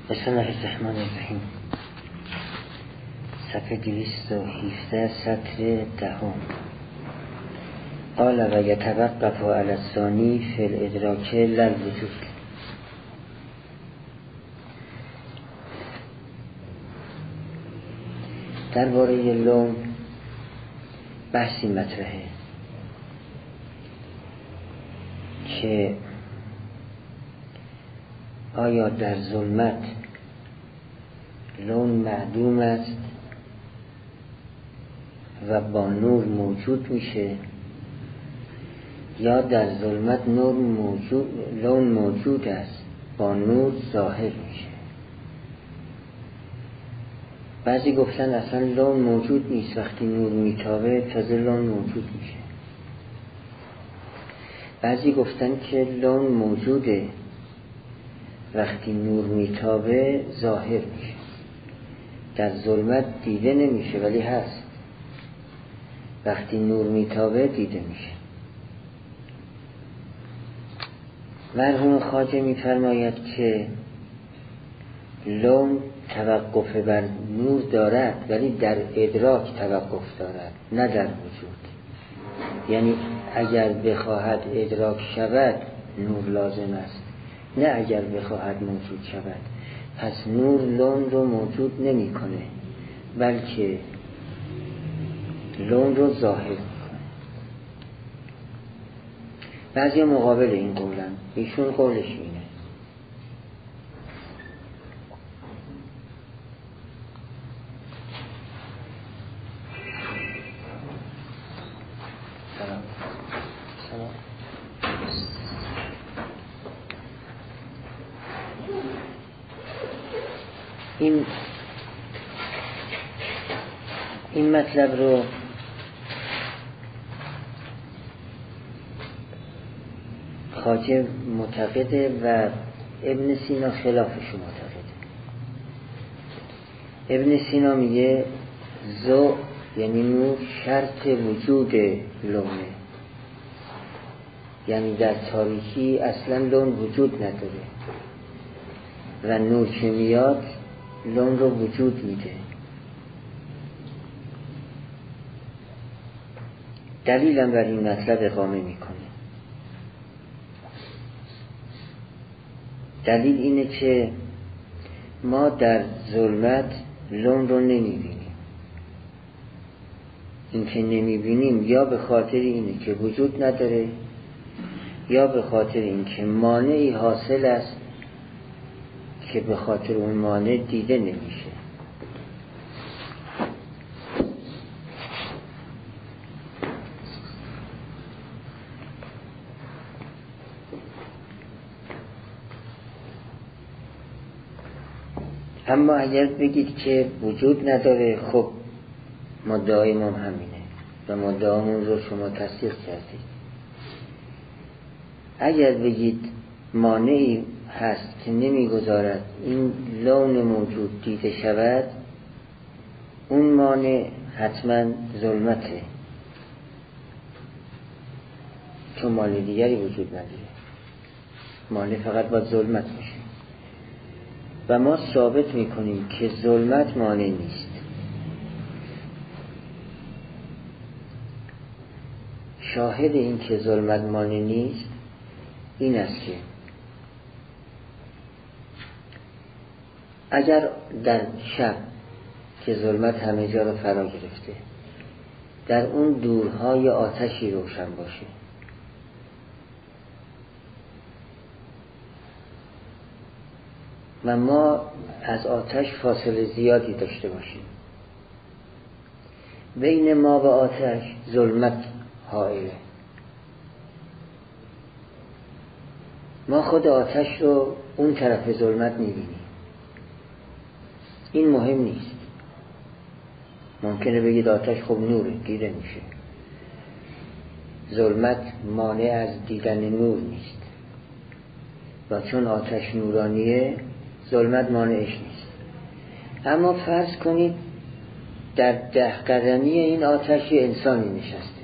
بسم الله الرحمن الرحیم. صفحه 217 سطر 10. قال و یتوقف علی الثانی فی الادراک للوجود. درباره لون بحثی مطرحه که آیا در ظلمت لون معدوم است و با نور موجود میشه یا در ظلمت لون موجود است با نور ظاهر میشه. بعضی گفتن اصلا لون موجود نیست، وقتی نور میتابه تازه لون موجود میشه. بعضی گفتن که لون موجوده، وقتی نور میتابه ظاهر میشه. در ظلمت دیده نمیشه ولی هست، وقتی نور میتابه دیده میشه. مرحوم خواجه میفرماید که لون توقف بر نور دارد ولی در ادراک توقف دارد، نه در وجود. یعنی اگر بخواهد ادراک شود نور لازم است، نه اگر بخواهد موجود شود. پس نور لون رو موجود نمی کنه بلکه لون رو ظاهر میکنه. بعضی مقابل این قولن، ایشون قولش اینه. این مطلب رو خواجه معتقده و ابن سینا خلافش معتقده. ابن سینا میگه ضوء یعنی نور شرط وجود لونه، یعنی در تاریکی اصلا لون وجود نداره و نور که میاد لون رو وجود میده. دلیلم بر این مطلب اقامه میکنه. دلیل اینه که ما در ظلمت لون رو نمیبینیم. این که نمیبینیم یا به خاطر اینه که وجود نداره یا به خاطر این که مانعی حاصل است که به خاطر اون مانع دیده نمیشه. اما اگر بگید که وجود نداره، خب مدعای ما همینه و مدعامون رو شما تصدیق کردید. اگر بگید مانعی هست که نمیگذارد این لون موجود دیده شود، اون مانع حتما ظلمته، چون مانع دیگری وجود نداره. مانع فقط با ظلمت میشه و ما ثابت میکنیم که ظلمت مانع نیست. شاهد این که ظلمت مانع نیست این است که اگر در شب که ظلمت همه جا رو فرا گرفته در اون دورهای آتشی روشن باشه و ما از آتش فاصله زیادی داشته باشیم، بین ما و آتش ظلمت حائله، ما خود آتش رو اون طرف ظلمت میبینیم. این مهم نیست. ممکنه بگید آتش خب نوره دیده میشه، ظلمت مانع از دیدن نور نیست و چون آتش نورانیه ظلمت مانعش نیست. اما فرض کنید در 10 قدمی این آتش انسانی نشسته،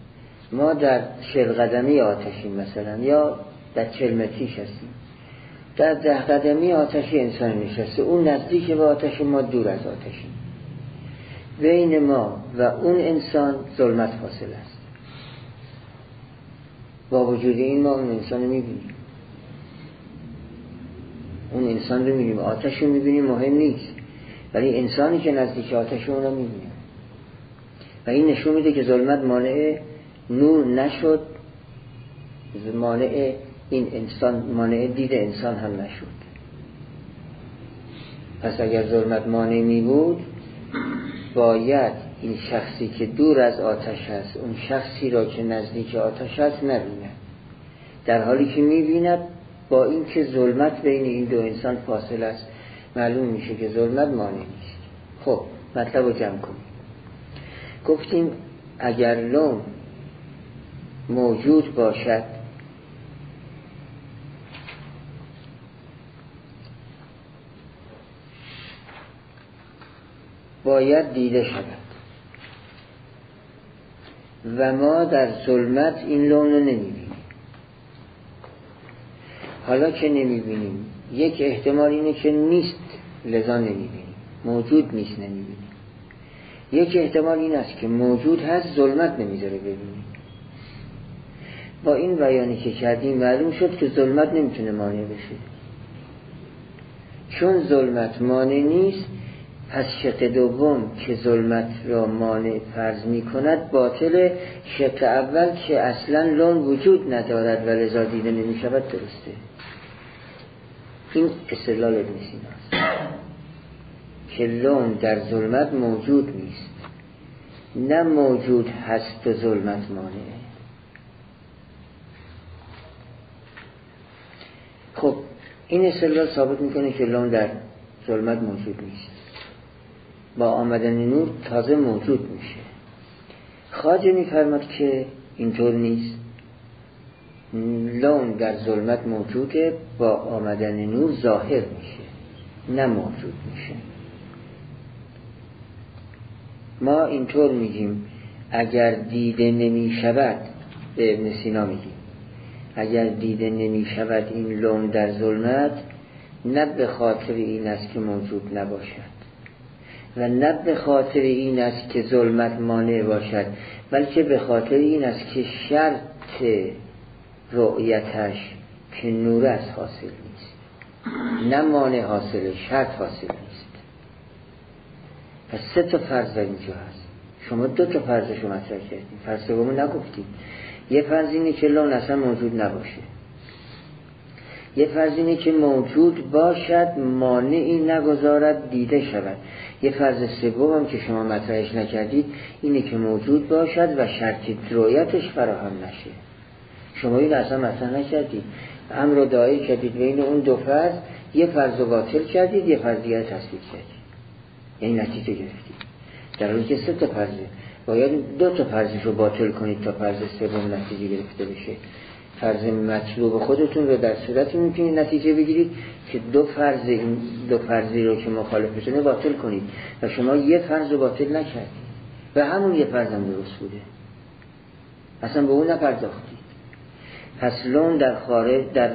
ما در 40 قدمی آتشیم مثلا یا در 40 متریش هستیم. در 10 قدمی آتشی انسان نشسته، اون نزدیک به آتش، ما دور از آتشیم. بین ما و اون انسان ظلمت فاصله است. با وجود این ما اون انسان رو میبینیم، اون انسان رو میبینیم، آتش رو میبینیم، مهم نیست، ولی انسانی که نزدیک آتش اون رو میبینیم و این نشون میده که ظلمت مانع نور نشد، مانع این انسان، مانع دید انسان هم نشد. پس اگر ظلمت مانع می بود، باید این شخصی که دور از آتش است اون شخصی را که نزدیک آتش است نبیند، در حالی که میبیند با این که ظلمت بین این دو انسان فاصله است، معلوم میشه که ظلمت مانع نیست. خب مطلب رو جمع کنیم. گفتیم اگر لون موجود باشد باید دیده شود و ما در ظلمت این لون رو نمیبینیم. حالا که نمیبینیم، یک احتمال اینه که نیست لذا نمیبینیم، موجود نیست نمیبینیم. یک احتمال این است که موجود هست ظلمت نمیذاره ببینیم. با این بیانی که کردیم معلوم شد که ظلمت نمیتونه مانع بشه. چون ظلمت مانع نیست، پس شق دوم که ظلمت را مانع فرض می کند باطله. شق اول که اصلا لون وجود ندارد و لذا دیده نمی شود درسته. این استدلال ابن سینا است که لون در ظلمت موجود نیست، نه موجود هست و ظلمت مانعه. خب این استدلال ثابت میکنه که لون در ظلمت موجود نیست، با آمدن نور تازه موجود میشه. خواجه میفرماد که اینطور نیست، لون در ظلمت موجوده، با آمدن نور ظاهر میشه نه موجود میشه. ما اینطور میگیم اگر دیده نمیشود، به ابن سینا میگیم اگر دیده نمیشود این لون در ظلمت، نه به خاطر این است که موجود نباشد و نه به خاطر این است که ظلمت مانع باشد، بلکه به خاطر این است که شرط رؤیتش که نور است حاصل نیست، نه مانع حاصله، شرط حاصل نیست. پس 3 تا فرض در اینجا هست، شما 2 تا فرضش رو مطرح کردیم، فرض سومو نگفتیم. یه فرض اینه که لون اصلا موجود نباشه، یه فرض اینه که موجود باشد مانعی نگذارد دیده شود، یه فرض سوم هم که شما مطرحش نکردید اینه که موجود باشد و شرطی رؤیتش فراهم نشه. شما این اصلا مطرح نکردید، امر رو داعی کردید بین اون 2 فرض، یه فرض رو باطل کردید، یه فرض دیگر تثبیت کردید، یعنی نتیجه گرفتید. در حالی که 3 تا فرضه، باید 2 تا فرضش رو باطل کنید تا فرض سوم نتیجه گرفته بشه. فرض مطلوب خودتون رو در صورتی میتونید نتیجه بگیرید که 2 فرض، این 2 فرضی رو که مخالفتونه باطل کنید و شما یه فرض رو باطل نکردید و همون یه فرض هم درست بوده، اصلا به اون نپرداختید. پس لون در خارج در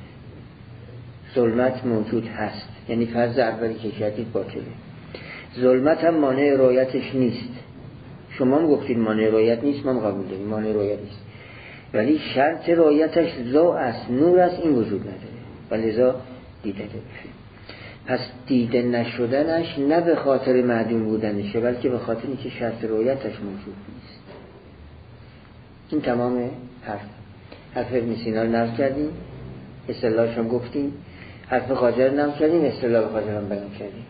ظلمت موجود هست، یعنی فرض اولی که کردید باطله. ظلمت هم مانع رؤیتش نیست، شما هم گفتید مانع رؤیت نیست، ما قبول داریم مانع رؤیت نیست، ولی شرط رؤیتش ضوء است، نور است، این وجود نداره و لذا دیده نمیشه. پس دیده نشدنش نه به خاطر معدوم بودنشه، بلکه به خاطر اینکه شرط رؤیتش موجود نیست. این تمام حرف ابن سینا رو نقل کردیم، اصطلاحش هم گفتیم، حرف خواجه رو نقل کردیم، اصطلاح خواجه هم بیان کردیم.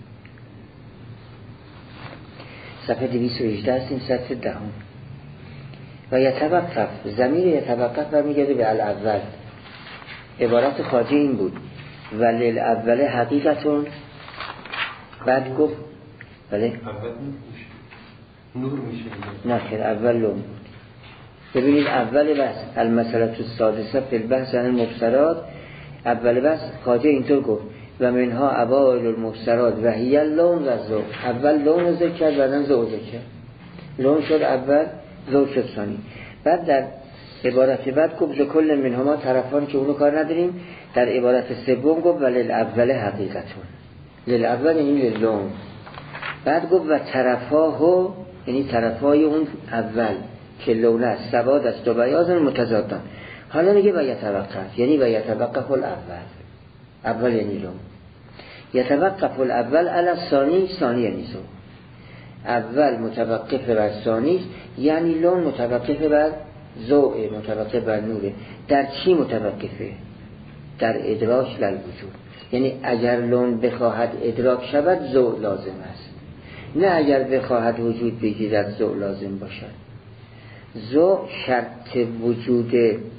صفحه 218 هستیم، سطر 10. و یتوقف، ضمیر یتوقف برمیگرده به الاول. عبارت خواجه این بود وللاول حقیقتون، بعد گفت بله اول نور میشه، نه خیر اول لون بود. ببینید اول بحث المسئله السادسه فی البحث عن المبصرات، اول بحث خواجه اینطور گفت و منها اوائل المبصرات و هی اللون و ذوق. اول لون ذکر کرد، بعدن ذوق ذکر کرد. لون شد اول، ذوق شد ثانی. بعد در عبارت بعد گفت کل منهما طرفان که اونو کار نداریم، در عبارت سوم گفت وللاول حقیقتون، للاول یعنی للون. بعد گفت و طرفاه یعنی طرفای اون اول که لونه است، سواد است و بیاض متضادان. حالا میگه و یتوقف یعنی و یتوقف الاول، اول یعنی لون. یتوقف الاول علی الثانی، ثانی یعنی ذوق. اول متوقف بر ثانی یعنی لون متوقف بر ذوق، متوقف بر نوره. در چی متوقفه؟ در ادراک للوجود. یعنی اگر لون بخواهد ادراک شود ذوق لازم است، نه اگر بخواهد وجود بگیرد ذوق لازم باشد. ذوق شرط وجود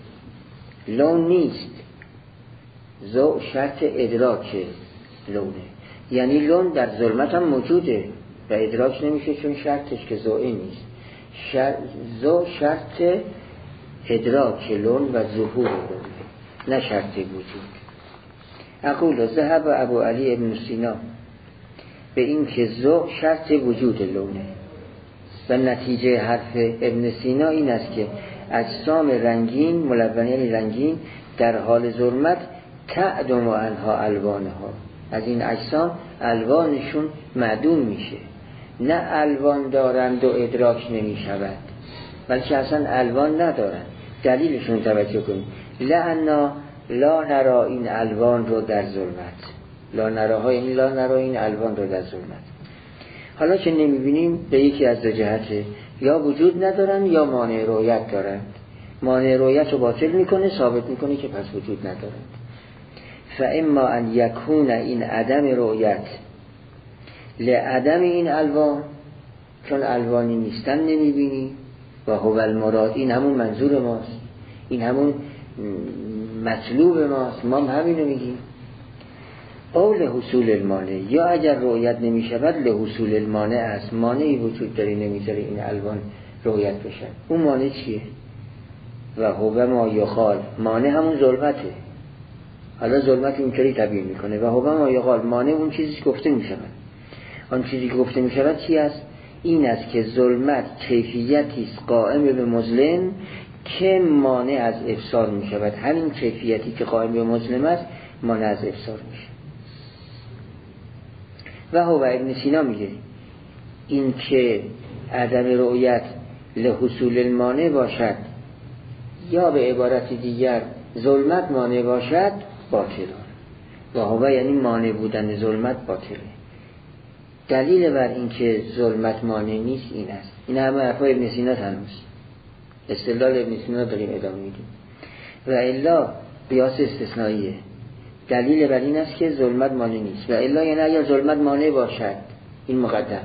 لون نیست، ذوق شرط ادراک لونه. یعنی لون در ظلمت هم موجوده و ادراک نمیشه چون شرطش که ذوقی نیست. ذوق شرط ادراک لون و ظهور لونه، نه شرط وجود. اقول ذهب ابو علی ابن سینا به این که ذوق شرط وجود لونه و نتیجه حرف ابن سینا این است که اجسام رنگین، ملونه رنگین، در حال ظلمت تعدم عنها الوانها، از این اجسام الوانشون معدوم میشه. نه الوان دارند و ادراک نمی شود، بلکه اصلا الوان ندارند. دلیلشون توجه کنید. لعنا لا نرا این الوان رو در ظلمت، لا نراها یعنی لا نرا این الوان رو در ظلمت. حالا که نمیبینیم به یکی از دو جهته، یا وجود ندارن یا مانع رؤیت دارند. مانع رؤیت رو باطل میکنه، ثابت میکنه که پس وجود ندارند. فاما ان یکون این عدم رؤیت لعدم این الوان، چون الوانی نیستن نمیبینی، و هو المراد، این همون منظور ماست، این همون مطلوب ماست، ما هم همینو میگیم. او لحصول المانع، یا اگر رؤیت نمی شود لحصول المانع است، مانعی وجود داره نمیذاره این الوان رؤیت بشن. اون مانع چیه؟ و هو ما یخال، مانع همون ظلمته. حالا ظلمت اینطوری تعبیر میکنه و هو ما یخال، مانع اون چیزی که گفته میشود. آن چیزی که گفته میشود چی است؟ این است که ظلمت کیفیتی است قائم به مظلم که مانع از ابصار میشود. همین کیفیتی که قائم به مظلم است مانع از ابصار میشه. و هو ابن سینا میگه این که عدم رؤیت لحصول المانع باشد یا به عبارت دیگر ظلمت مانع باشد باطل. و هو یعنی مانع بودن ظلمت باطله. دلیل بر این که ظلمت مانع نیست این است. این همه حرفای ابن سینا هنوز استدلال ابن سینا داریم ادامه میدیم. و الا قیاس استثنائیه. دلیل بر این است که ظلمت مانع نیست. و الا یعنی اگر ظلمت مانع باشد، این مقدم،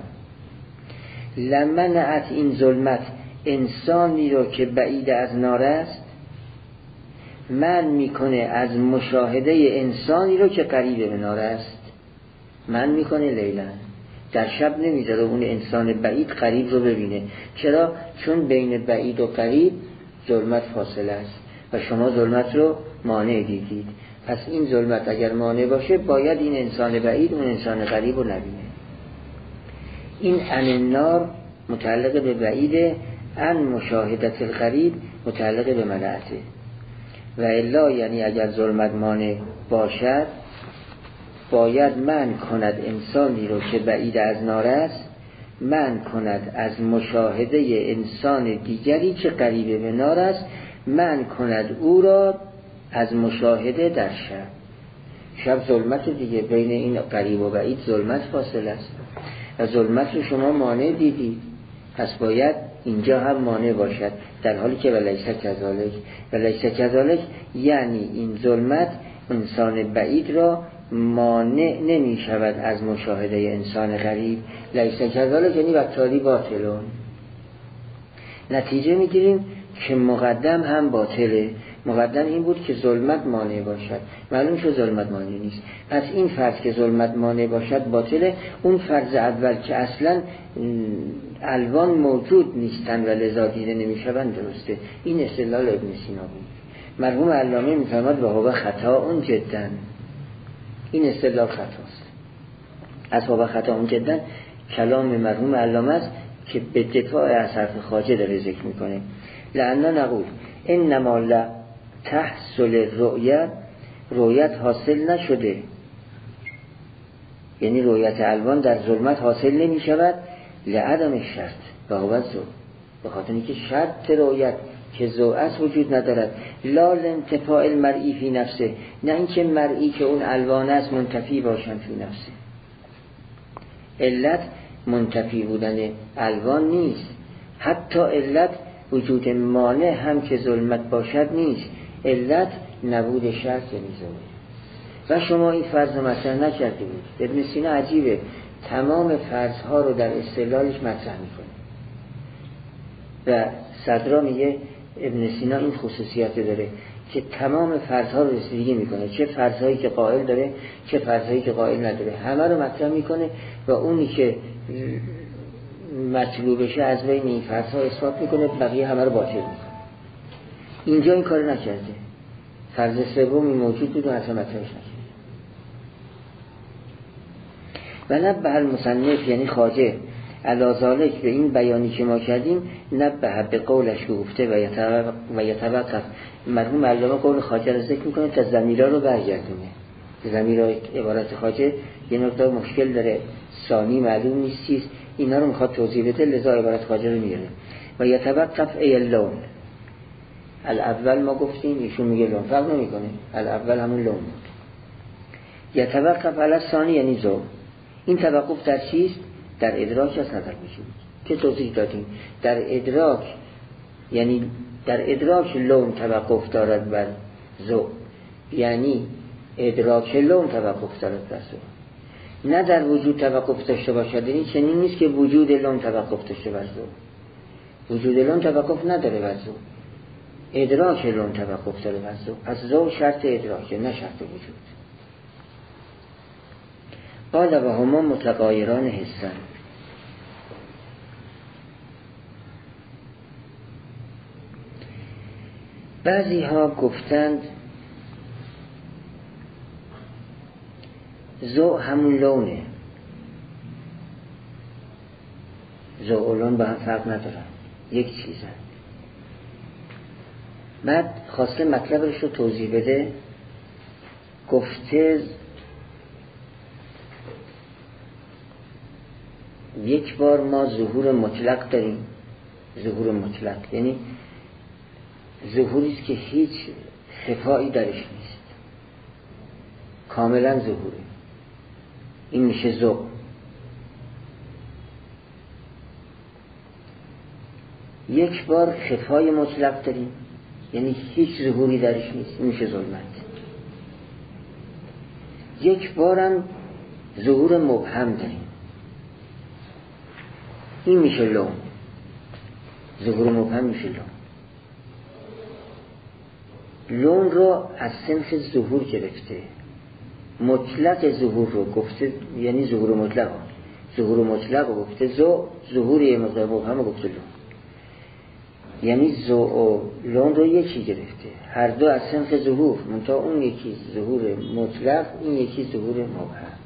لمنعت این ظلمت انسانی رو که بعید از نار است من میکنه از مشاهده انسانی رو که قریب به نار است. من میکنه لیلا، در شب نمیذاره اون انسان بعید قریب رو ببینه. چرا؟ چون بین بعید و قریب ظلمت فاصله است و شما ظلمت رو مانع دیدید. پس این ظلمت اگر مانع باشه باید این انسان بعید اون انسان قریب رو نبینه. این عن النار متعلق به بعیده، عن مشاهدت القریب متعلق به منعته. و الا یعنی اگر ظلمت مانع باشد باید من کند انسانی رو که بعید از نار است، من کند از مشاهده انسان دیگری که قریب به نار است، من کند او را از مشاهده در شب. شب ظلمت دیگه، بین این قریب و بعید ظلمت فاصله است و ظلمت رو شما مانع دیدید، پس باید اینجا هم مانع باشد. در حالی که ولیس کذالک، ولیس کذالک یعنی این ظلمت انسان بعید را مانع نمی شود از مشاهده انسان قریب. لیس کذالک یعنی وقتالی باطلون. نتیجه میگیریم که مقدم هم باطله. مقدم این بود که ظلمت مانع باشد، معلوم شد ظلمت مانع نیست. پس این فرض که ظلمت مانع باشد باطله. اون فرض اول که اصلا الوان موجود نیستن و لذا دیده نمیشوند درسته. این استدلال ابن سینا بود. مرحوم علامه میفرماد و هو خطا اون جدا، این استدلال خطاست. از هو خطا اون جدا کلام مرحوم علامه است که به دفاع از حرف خواجه داره ذکر میکنه. لعنا نقول انما لا تحصل الرؤیا رویت حاصل نشده، یعنی رویت الوان در ظلمت حاصل نمی شود لعدم شرط و هو ذو، به خاطر اینکه شرط رویت که ذو است وجود ندارد. لا لانتفاء المرئی فی نفسه، نه اینکه مرئی که اون الوان است منتفی باشن فی نفسه. علت منتفی بودن الوان نیست، حتی علت وجود مانع هم که ظلمت باشد نیست، علت نبود شرط نیست. و شما این فرض مطرح نکرده بود. ابن سینا عجیبه، تمام فرضها رو در استدلالش مطرح میکنه و صدرا میگه ابن سینا این خصوصیت داره که تمام فرضها رو رسیدگی میکنه، چه فرضهایی که قائل داره چه فرضهایی که قائل نداره، همه رو مطرح میکنه و اونی که مطلوبشه از بین این فرضها اثبات میکنه، بقیه همه رو باطل میکنه. اینجا این کار نکرده، فرض سومی موجود بود و اصلا مطرحش نکرده. و نبه المصنف یعنی خواجه علی ذالک، به این بیانی که ما کردیم نبه به قولش گفته و یتوقف. مرحوم علامه قول خواجه رو ذکر میکنه تا ضمیرها رو برگردونه. ضمیرها عبارت خواجه یه نقطه مشکل داره، ثانی معلوم نیست چیست، اینا رو میخواد توضیح بده، لذا عبارت خواجه رو میاره. و یتوقف ای اللون، الاول ما گفتیم ایشون میگه لون، فرق نمیکنه، الاول همون لون بود. یتوقف علی ثانی یعنی ذو. این توقف در چیست؟ در ادراک است، نه در وجود، که توضیح دادیم. در ادراک یعنی در ادراک لون توقف دارد بر ذو، یعنی ادراک لون توقف دارد بر ذو، نه در وجود توقف داشته باشد. این چنین نیست که وجود لون توقف داشته بر ذو، وجود لون توقف نداره بر ذو، ادراک لون توقف داره بر ذو. پس ذو شرط ادراکه نه شرط وجود. قال و هما متغایران حسن. بعضی ها گفتند ذو همون لونه، ذو و لون با هم فرق ندارن، یک چیزن. بعد خواسته مطلبش رو توضیح بده، گفته یک بار ما ظهور مطلق داریم. ظهور مطلق یعنی ظهوری است که هیچ خفایی درش نیست، کاملا ظهوره، این میشه ذو. یک بار خفای مطلق داریم، یعنی هیچ ظهوری درش نیست، این میشه ظلمت. یک بارم ظهور مبهم داریم، این میشه لون. ظهور مبهم میشه لون. لون رو از صنف ظهور گرفته، مطلق ظهور رو گفته، یعنی ظهور مطلق، ظهور مطلق رو گفته ذو، ظهوری مبهم رو گفته لون، یعنی ذو و لون رو یکی گرفته، هر دو از صنف ظهور، منتها اون یکی ظهور مطلق، این یکی ظهور مبهم.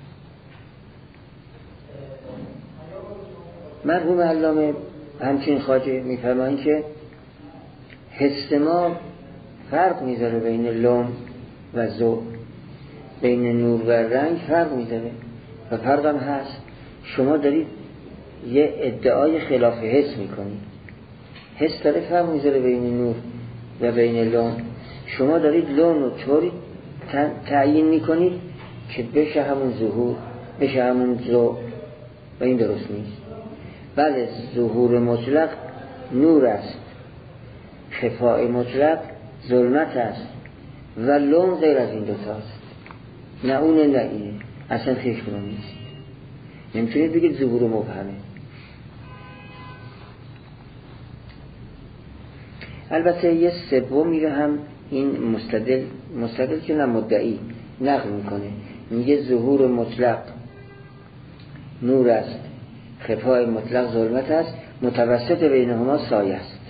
مرحوم علامه همچنین خواجه میفرمایند که حس ما فرق میذاره بین لون و ذو، بین نور و رنگ فرق میذاره و فرق هم هست. شما دارید یه ادعای خلاف حس میکنید، حس داره فرق میذاره بین نور و بین لون، شما دارید لون رو طوری تعیین میکنید که بشه همون ظهور، بشه همون ذو، و این درست نیست. بله ظهور مطلق نور است، خفای مطلق ظلمت است و لون غیر از این دوتاست، نه اونه نه اینه، اصلا خیش کنم نیست. نمیتونید بگید ظهور مبهمه. البته یه سومی رو هم این مستدل که نه مدعی نقل میکنه، میگه ظهور مطلق نور است، خفای مطلق ظلمت است، متوسط بینهما سایه است.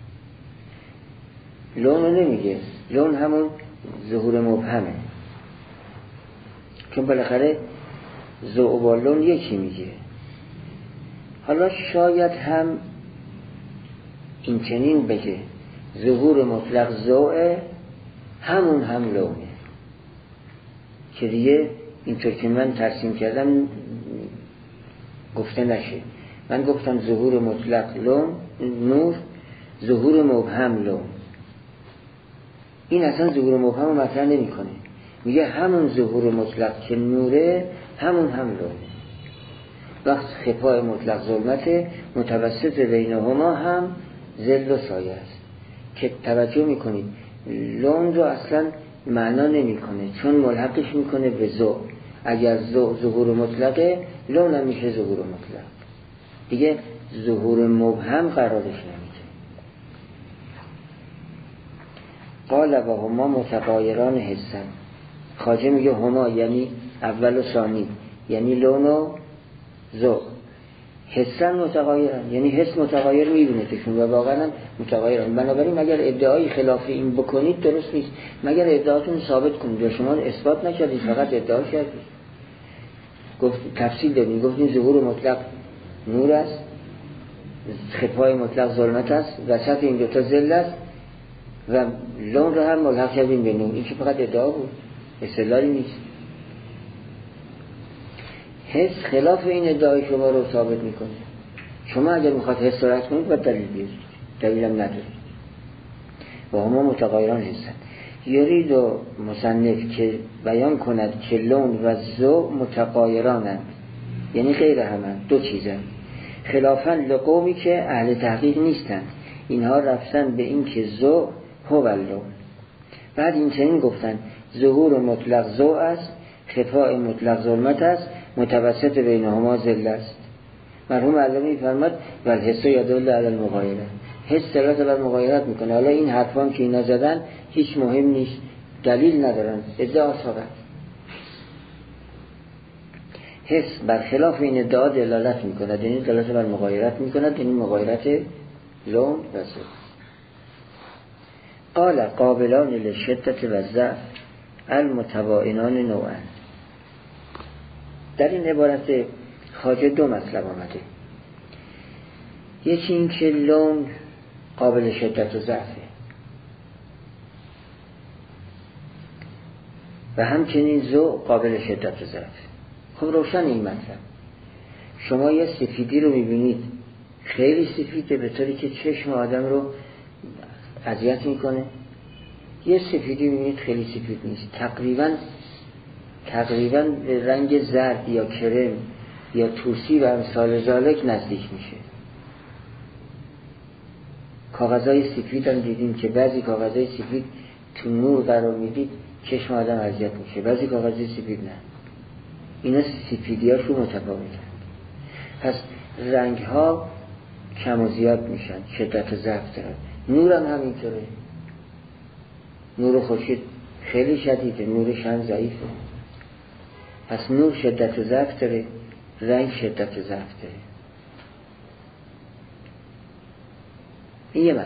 لون رو نمیگه، لون همون ظهور مبهمه، چون بالاخره ذو و لون یکی میگه. حالا شاید هم این چنین بگه ظهور مطلق ذوه، همون هم لونه، که دیگه اینطور که من ترسیم کردم گفته نشه. من گفتم ظهور مطلق لون نور، ظهور مبهم لون. این اصلا ظهور مبهم رو مطرح نمی کنه، میگه همون ظهور مطلق که نوره همون هم لونه. وقت خفای مطلق ظلمته، متوسط بینهما هم ظل و سایه است. که توجه میکنید لون رو اصلا معنا نمیکنه، چون ملحقش میکنه به ذو. اگر ظهور مطلقه، لون هم میشه ظهور مطلق، دیگه ظهور مبهم قرارش نمیده. قال و هما متغایران حسن. خواجه میگه هما یعنی اول و ثانی، یعنی لون و ذوق. حسن متغایرن یعنی حس متغایر میبینه تشون و واقعا متغایرن. بنابراین اگر ادعای خلاف این بکنید درست نیست، مگر ادعاتون ثابت کنید و شما اثبات نکردید، فقط ادعا کردید. گفت تفصیل دادیم، گفتیم ظهور مطلق نور است، خفای مطلق ظلمت است، وسط این دوتا ظل است و لون رو هم ملحق کردیم به نور. این که فقط ادعا بود، استدلالی نیست. حس خلاف این ادعای شما رو ثابت میکنه. شما اگر میخواد حس رو رد کنید باید دلیل بیارید، دلیل هم ندارید. و هما متغایران هستند. یرید و مصنف که بیان کند که لون و ذوق متغایرانند، یعنی غیر همند، دو چیزند. خلافاً لقومی که اهل تحقیق نیستند، اینها رفتن به این که ذوق هو لون. بعد این چنین گفتن ظهور مطلق ذوق است، خفاء مطلق ظلمت است، متوسط بینهما ظل است. مرحوم علامه می‌فرماد و الحس یدل علی المغایره. حس دلالت بر مغایرت میکنه. حالا این حرفان که اینا زدن هیچ مهم نیست، دلیل ندارن، ادعا فقط. حس برخلاف این ادعا دلالت میکنه، یعنی دلالت بر مغایرت میکنه، یعنی مغایرت لون و ذوق. قال قابلان للشدت و ضعف المتباینان نوعا. در این عبارت خواجه دو مطلب آمده. یکی این که لون قابل شدت و ضعفه و همچنین ذوق قابل شدت و ضعفه. خب روشن این مطلب. شما یه سفیدی رو میبینید خیلی سفیده به طوری که چشم آدم رو اذیت میکنه، یه سفیدی میبینید خیلی سفید نیست، تقریباً به رنگ زرد یا کرم یا توسی و امثال ذالک نزدیک میشه. کاغذهای سفید هم دیدیم که بعضی کاغذهای سفید تو نور قرار میدید چشم آدم اذیت میشه، بعضی کاغذهای سفید نه. اینا سفیدی هاشون متفاوتن. پس رنگ ها کم و زیاد میشن، شدت و ضعف دارن. نور هم همینطوره. نور خورشید خیلی شدیده، نورش هم ضعیفه. پس نور شدت و ضعف داره، رنگ شدت و ضعف داره. این یه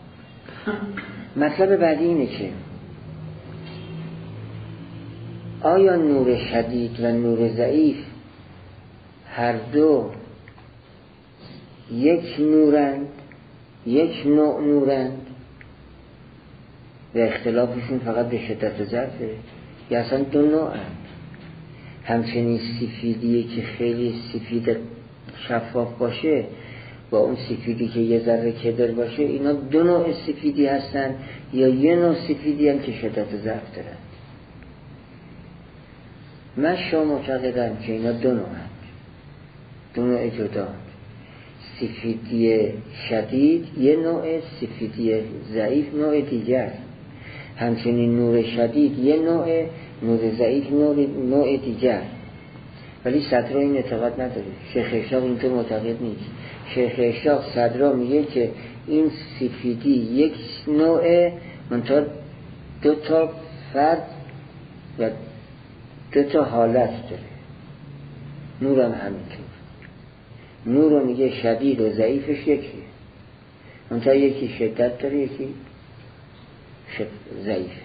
مطلب بعدی اینه که آیا نور شدید و نور ضعیف هر دو یک نورند، یک نوع نورند و اختلافشون فقط به شدت و ضعفه، یا اصلا دو نوعند؟ همچنین سفیدی که خیلی سفید شفاف باشه با اون سفیدی که یه ذره کدر باشه، اینا دو نوع سفیدی هستن یا یه نوع سفیدی هم که شدت و ضعف دارن؟ من شما معتقدم که اینا دو نوعند، دو نوع جدا. سفیدی شدید یه نوع، سفیدی ضعیف نوع دیگر. همچنین نور شدید یه نوع، نور ضعیف نوع دیگر. ولی صدرا این اعتقاد نداره. شیخ اشراق اینطور معتقد نیست. شیخ اشراق صدرا میگه که این سفیدی یک نوع، منتها دو تا فرد و دو تا حالت داره. نور هم همینطور. نور رو میگه شدید و ضعیفش یکی، منتها یکی شدت داره، یکی ضعیفه.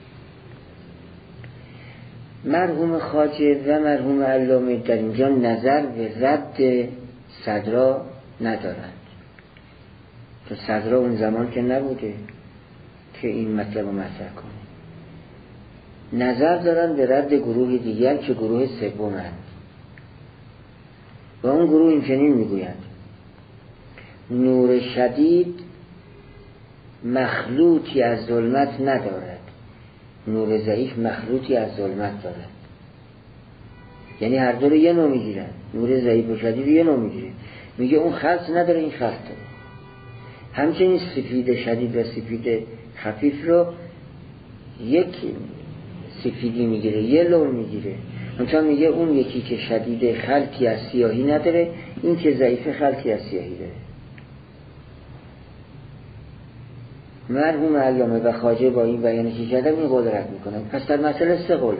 مرحوم خواجه و مرحوم علامه در اینجا نظر به رد صدرا ندارند. تو صدرا اون زمان که نبوده که این مطلب رو مطرح کنه. نظر دارن به رد گروه دیگر که گروه سومند و اون گروه این چنین میگویند نور شدید مخلوطی از ظلمت ندارد، نور ضعیف مخلوطی از ظلمت دارد. یعنی هر دو رو یه نوع میگیرن، نور ضعیف و شدید رو یه نوع میگیره. میگه اون خلط نداره، این خلط داره. همچنین سفید شدید و سفید خفیف رو یک سفیدی میگیره، یه لون میگیره. منتها میگه اون یکی که شدید خلطی از سیاهی نداره، این که ضعیف خلطی از سیاهی داره. مرحوم علامه و خواجه با این بیانش کردم این قول رد میکنم. پس در مسئله 3 قوله.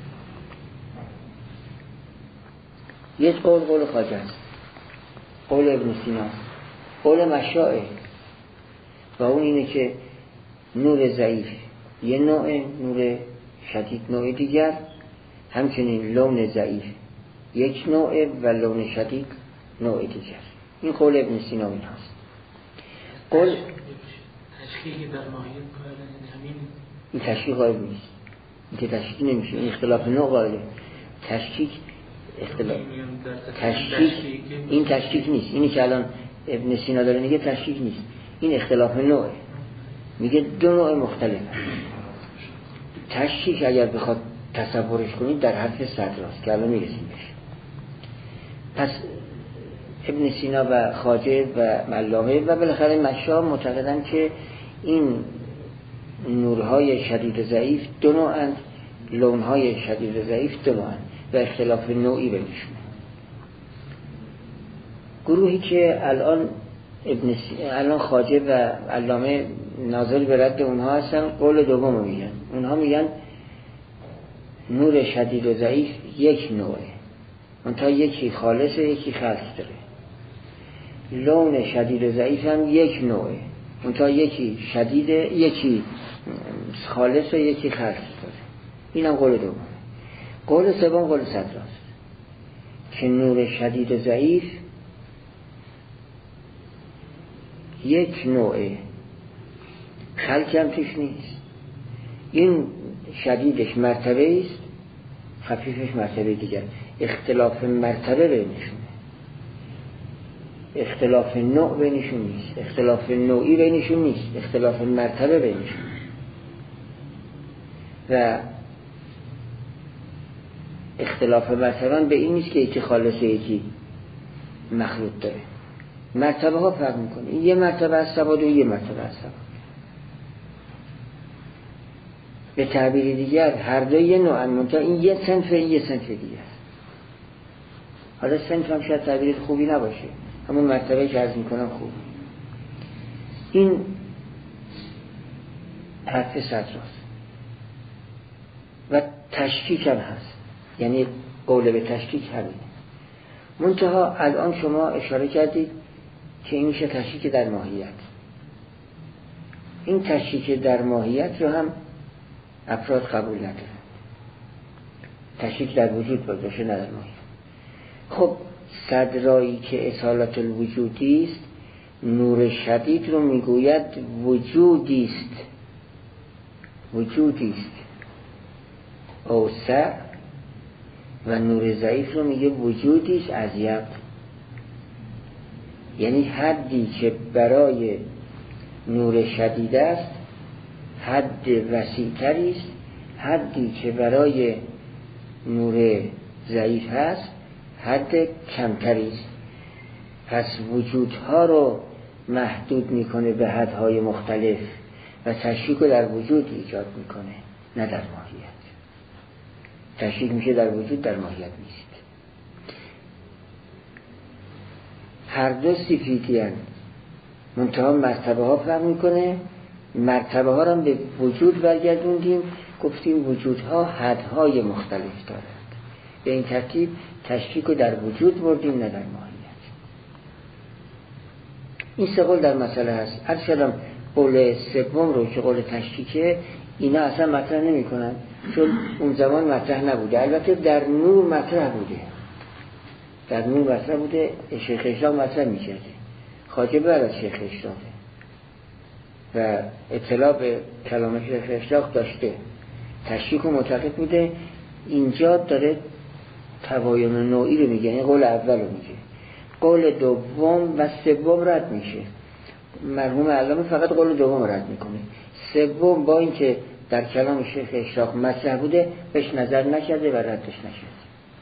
یک قول خواجه است، قول ابن سینا است، قول مشاعه و اون اینه که نور ضعیف یه نوع، نور شدید نوع دیگر، همچنین لون ضعیف یک نوع و لون شدید نوع دیگر. این قول ابن سینا این هست. قول تشکیلی در ماهیت قائل همین، این تشکیل قائل نیست، این که تشکیل نمیشه، این اختلاف نوع قائله. تشکیک اختلاف تشکیک، این تشکیک نیست. اینی که الان ابن سینا داره میگه تشکیک نیست، این اختلاف نوعه. میگه 2 نوع مختلف. تشکیک اگر بخواد تصورش کنید در حد صدراست که الان میرسیم بشه. پس ابن سینا و خواجه و علامه و بالاخره مشا معتقدن که این نورهای شدید و ضعیف 2 نوعند، لونهای شدید و ضعیف 2 نوعند و اختلاف نوعی بینشون. گروهی که الان خواجه و علامه ناظر به رد اونها هستن، قول دوم میگن. اونها میگن نور شدید و ضعیف یک نوعه، منتها یکی خالصه یکی خلط داره. لون شدید و ضعیف هم یک نوعه، منتها یکی شدیده یکی خالصه یکی خلط داره. این هم قول دوم. قول سوم قول صدراست که نور شدید و ضعیف یک نوعه، خلط هم توش نیست. این شدیدش مرتبه است، خفیفش مرتبه دیگر. اختلاف مرتبه بینشونه، اختلاف نوع بینشون نیست، اختلاف نوعی بینشون نیست، اختلاف مرتبه بینشون. و اختلاف مرتبه به این نیست که یکی خالصه یکی مخلوط داره. مرتبه ها فرق میکنه. این یه مرتبه از سواد و یه مرتبه از سواد. به تعبیر دیگر هر دو یه نوع، منتها این یه صنف این یه صنف دیگه است. حالا صنف هم شاید تعبیر خوبی نباشه، همون مرتبه که عرض میکنم خوب. این حرف صدراست و تشکیک هم هست، یعنی قول به تشکیک همینه. منتها الان شما اشاره کردید که این میشه تشکیک در ماهیت. این تشکیک در ماهیت رو هم افراد قبول ندارن. تشکیک در وجود باشه نه در ماهیت. خب صدرایی که اصالت الوجودی است، نور شدید رو میگوید وجودی است، وجودی است اوسع، و نور ضعیف رو میگه وجودی است اضیق. یعنی حدی که برای نور شدید است حد وسیع‌تری است، حدی که برای نور ضعیف هست حد کمتری است. پس وجودها رو محدود میکنه به حدهای مختلف و تشکیک رو در وجود ایجاد میکنه نه در ماهیت. تشکیک میشه در وجود، در ماهیت نیست. هر دو سفیدی هستند، منتها مرتبه ها فرق میکنه. مرتبه ها رو به وجود برگردوندیم، گفتیم وجودها حدهای مختلف دارند. به این ترتیب تشکیک رو در وجود بردیم نه در ماهیت. این 3 قول در مسئله هست. اصلا قول سوم رو که قول تشکیکه، اینا اصلا مطرح نمی کنن، چون اون زمان مطرح نبوده. البته در نور مطرح بوده، در نور مطرح بوده. شیخ اشراق مطرح می کرده، خواجه بعد از شیخ اشراقه و اطلاع به کلام شیخ اشراق داشته. تشریک و معتقد بوده. اینجا داره تباین نوعی رو میگه، یعنی قول اول رو میگه. قول دوم و سوم رد میشه. مرحوم علامه فقط قول دوم رد میکنه. سوم با اینکه در کلام شیخ اشراق مطرح بوده بهش نظر نکرده و ردش نکرده،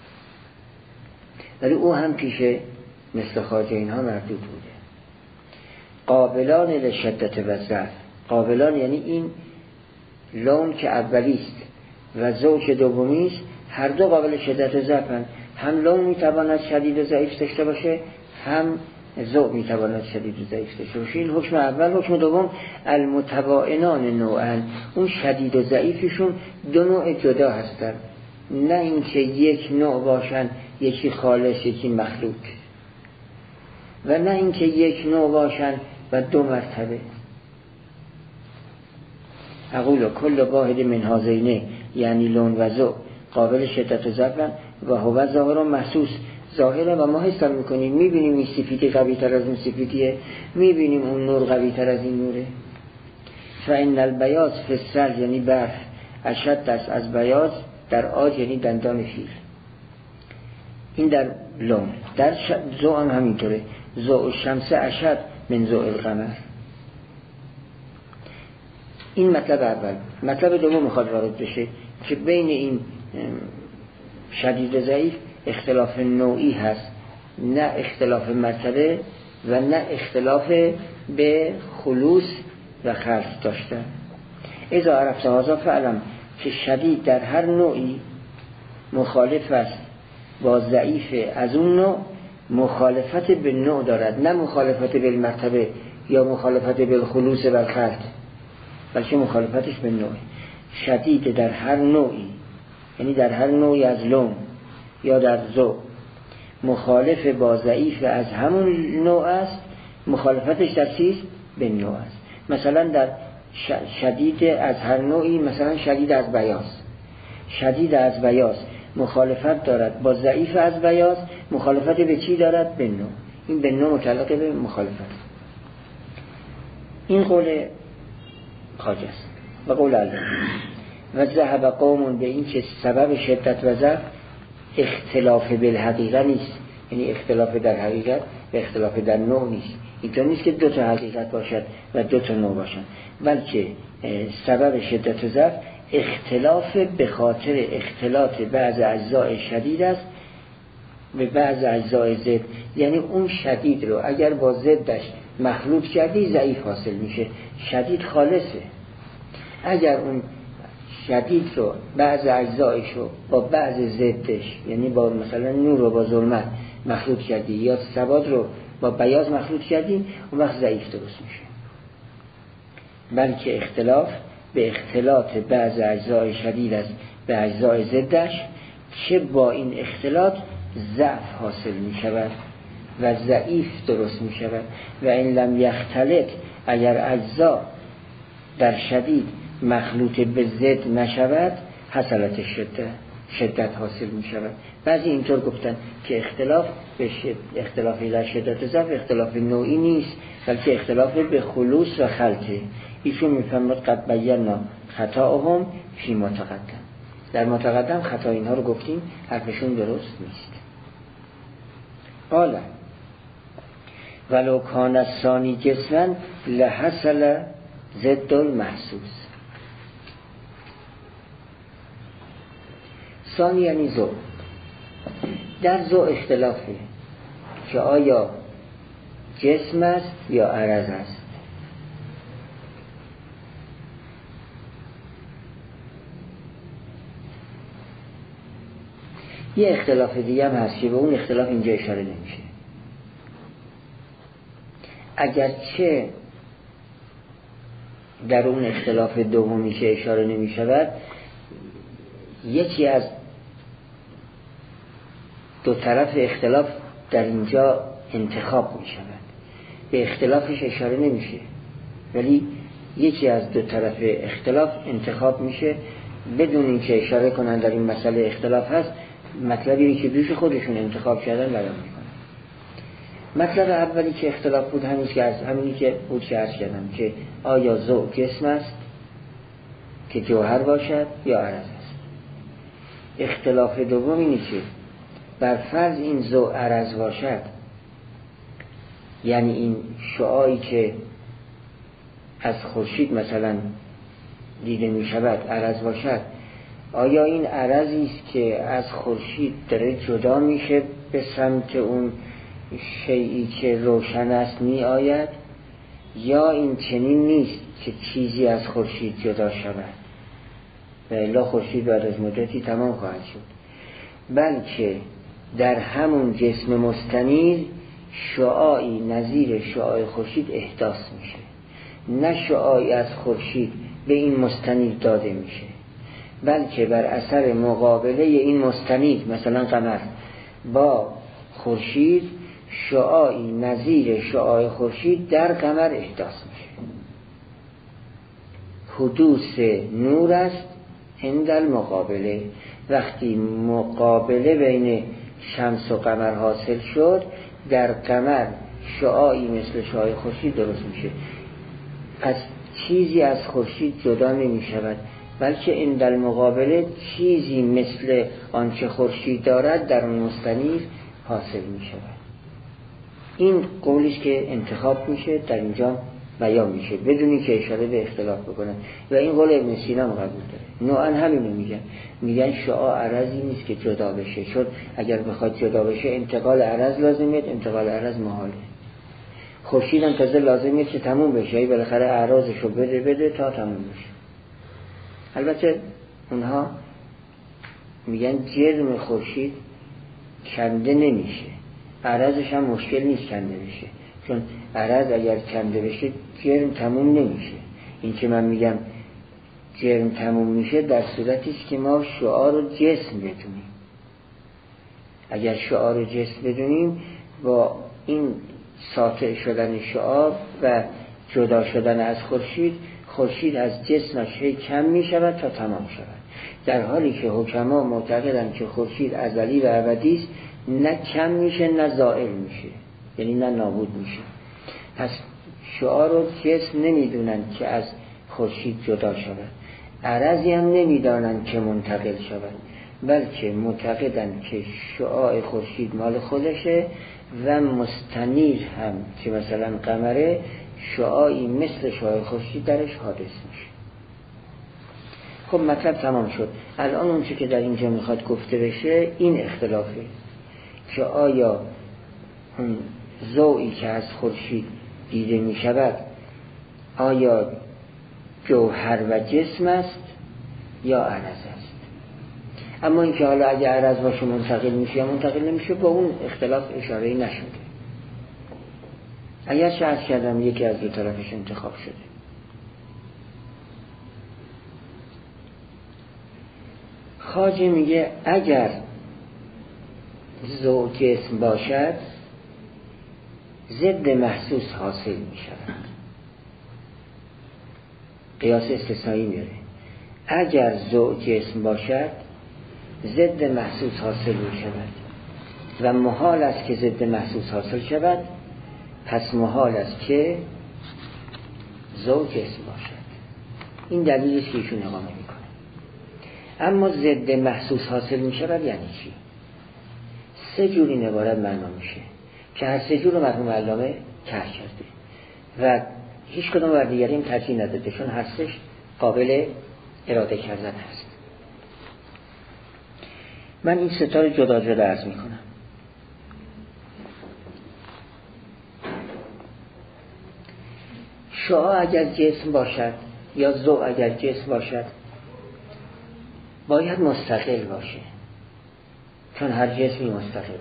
ولی او هم پیش مثل خواجه اینها مردود بوده. قابلان لشدت و ضعف، قابلان یعنی این لون که اولیست و ذوق که دومیست، هر دو قابل شدت و ضعفن. هم لون میتواند شدید و ضعیف داشته باشه، هم ذوق میتواند شدید و ضعیف داشته باشه. این حکم اول. حکم دوم المتباینان نوعن، اون شدید و ضعیفشون دو نوع جدا هستن، نه اینکه یک نوع باشن، یکی خالص یکی مخلوط، و نه اینکه یک نوع باشن و دو مرتبه. اقول کل واحد من هذین یعنی لون و ذوق قابل شدت و ضعف و هو ظاهر و محسوس، ظاهره و ما حس میکنیم، میبینیم این سفیدی قوی تر از اون سفیدیه، میبینیم اون نور قوی تر از این نوره. فإن البیاض فی السر یعنی برف اشد است از بیاض در عاج یعنی دندان فیل. این در لون. در ذوق هم همینطوره، ضوء الشمس اشد من ضوء القمر. این مطلب اول. مطلب دوم میخواد وارد بشه که بین این شدید و ضعیف اختلاف نوعی هست، نه اختلاف مرتبه و نه اختلاف به خلوص و خلط داشتن. اذا عرفت هذا فعلم که شدید در هر نوعی مخالف است با ضعیف از اون نوع، مخالفت به نوع دارد، نه مخالفت به مرتبه یا مخالفت به خلوص و خلط، بلکه مخالفتش به نوع. شدید در هر نوعی یعنی در هر نوعی از لون یا در ذوق مخالف با ضعیف از همون نوع است، مخالفتش در چیز به نوع است. مثلا در شدید از هر نوعی، مثلا شدید از بیاض، شدید از بیاض مخالفت دارد با ضعیف از بیاض، مخالفت به چی دارد؟ به نوع. این به نوع متعلق به مخالفت. این قول خواجه است و قول علامه. و ذهب قوم به این که سبب شدت و ضعف اختلاف بالحقیقه نیست، یعنی اختلاف در حقیقت و اختلاف در نوع نیست. اینطور نیست که دو تا حقیقت باشد و دو تا نوع باشد، بلکه سبب شدت و ضعف اختلاف به خاطر اختلاط بعض اجزای شدید است به بعض اجزای ضد. یعنی اون شدید رو اگر با ضدش مخلوط کردی ضعیف حاصل میشه، شدید خالصه. اگر اون شدید رو بعض اجزایش رو با بعض ضدش، یعنی با مثلا نور رو با ظلمت مخلوط کردی یا سواد رو با بیاض مخلوط کردی، اون وقت ضعیف درست میشه. بلکه اختلاف به اختلاط بعض اجزای شدید است به اجزای ضدش، که با این اختلاط ضعف حاصل می شود و ضعیف درست می شود. و این لم یختلط، اگر اجزا در شدید مخلوط به ضد نشود، حصلت شدت حاصل می شود. بعضی اینطور گفتن که اختلاف به اختلاف در شدت و ضعف اختلاف نوعی نیست، بلکه اختلاف به خلوص و خلطه. ایشون میفرماد قد بینا خطاهم فی ما تقدم، در ما تقدم خطا اینها رو گفتیم، حرفشون درست نیست. قال ولو کان الثانی جسما لحصل ضد المحسوس. ثانی یعنی ذوق. در ذوق اختلافه که آیا جسم است یا عرض است. یه اختلاف دیگه هم هست که به اون اختلاف اینجا اشاره نمیشه. اگرچه در اون اختلاف دومی که اشاره نمی شود، یکی از دو طرف اختلاف در اینجا انتخاب می شود. به اختلافش اشاره نمیشه، ولی یکی از دو طرف اختلاف انتخاب میشه بدون اینکه اشاره کنن در این مسئله اختلاف هست. مطلبی که دوش خودشون انتخاب کردن بیان میکنن. مطلب اولی که اختلاف بود همینی که بود که عرض کردم، که آیا ذوق جسم است که جوهر باشد یا عرض است. اختلاف دوم اینه که بر فرض این ضوء عرض باشد، یعنی این شعاعی که از خورشید مثلا دیده می شود عرض باشد، آیا این عرضی است که از خورشید داره جدا میشه به سمت اون شیئی که روشن است می آید، یا این چنین نیست که چیزی از خورشید جدا شود و الا خورشید بعد از مدتی تمام خواهد شد، بلکه در همون جسم مستنیر شعاعی نظیر شعاع خورشید احداث میشه، نه شعاعی از خورشید به این مستنیر داده میشه، بلکه بر اثر مقابله این مستنیر مثلا قمر با خورشید شعاعی نظیر شعاع خورشید در قمر احداث میشه. حدوث نور است عند المقابله. وقتی مقابله بین شمس و قمر حاصل شد، در قمر شعاعی مثل شعاع خورشید درست میشه، از چیزی از خورشید جدا نمی شود، بلکه عند المقابله چیزی مثل آنچه خورشید دارد در اون مستنیر حاصل می شود. این قولیش که انتخاب میشه در اینجا بیان میشه بدونی که اشاره به اختلاف بکنن، و این قول ابن سینا قبول داره. نوعا همینو میگن شعاع عرضی نیست که جدا بشه، چون اگر بخواد جدا بشه انتقال عرض لازمه، انتقال عرض محاله. خورشید هم تازه لازمه که تموم بشه، بالاخره اعراضشو بده تا تموم بشه. البته اونها میگن جرم خورشید کنده نمیشه، عرضش هم مشکل نیست کنده بشه، چون عرض اگر کنده بشه جرم تموم نمیشه. این که من میگم جرم تموم میشه در صورتی است که ما شعاع رو جسم بدونیم. اگر شعاع رو جسم بدونیم، با این ساطع شدن شعاع و جدا شدن از خورشید از جسمش کم میشود تا تمام شود، در حالی که حکما معتقدند که خورشید ازلی و ابدی است، نه کم میشه نه زائل میشه، یعنی نه نابود میشه. پس شعاع رو جسم نمیدونن که از خورشید جدا شود، عرضی هم نمیدانن که منتقل شود، بلکه معتقدن که شعاع خورشید مال خودشه و مستنیر هم که مثلا قمره شعاعی مثل شعاع خورشید درش حادث میشه. خب مطلب تمام شد. الان اون چی که در اینجا میخواد گفته بشه این اختلافه که آیا اون ضوئی که از خورشید دیده میشود آیا جوهر و جسم است یا عرض است. اما اینکه حالا اگه عرض باشه منتقل میشه یا منتقل نمیشه، با اون اختلاف اشاره‌ای نشده. اگر شرط کردم یکی از دو طرفش انتخاب شده. خواجه میگه اگر ضوء جسم باشد ضد محسوس حاصل میشود. قیاس استثنایی میاره. اگر ضوء جسم باشد ضد محسوس حاصل میشود و محال است که ضد محسوس حاصل شود، پس محال است که ضوء جسم باشد. این دلیلی است که ایشون اقامه میکنه. اما ضد محسوس حاصل میشود یعنی چی؟ سه جور این عبارت معنا میشه که هر سه جور رو مرحوم علامه طرح کرده و هیچ کدوم بر دیگری این ترجیح نداده، چون هر سه‌اش قابل اراده کردن هست. من این سه تا رو جدا جدا عرض میکنم. شعاع اگر جسم باشد یا ضوء اگر جسم باشد باید مستقل باشه، چون هر جسمی مستقله،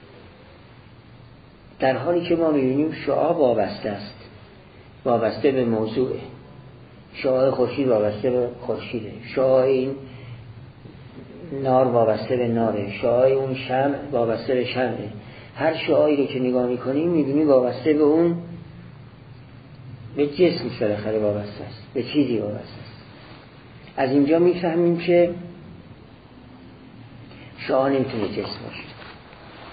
در حالی که ما می‌بینیم شعاع وابسته است، وابسته به موضوعه. شعاع خورشید وابسته به خورشیده، شعاع این نار وابسته به ناره، شعاع اون شمع وابسته به شمعه. هر شعاعی رو که نگاه می‌کنیم می‌بینیم وابسته به اون، به جسم بالاخره وابسته است، به چیزی وابسته است. از اینجا می‌فهمیم که شعاع نمیتونه جسم باشه.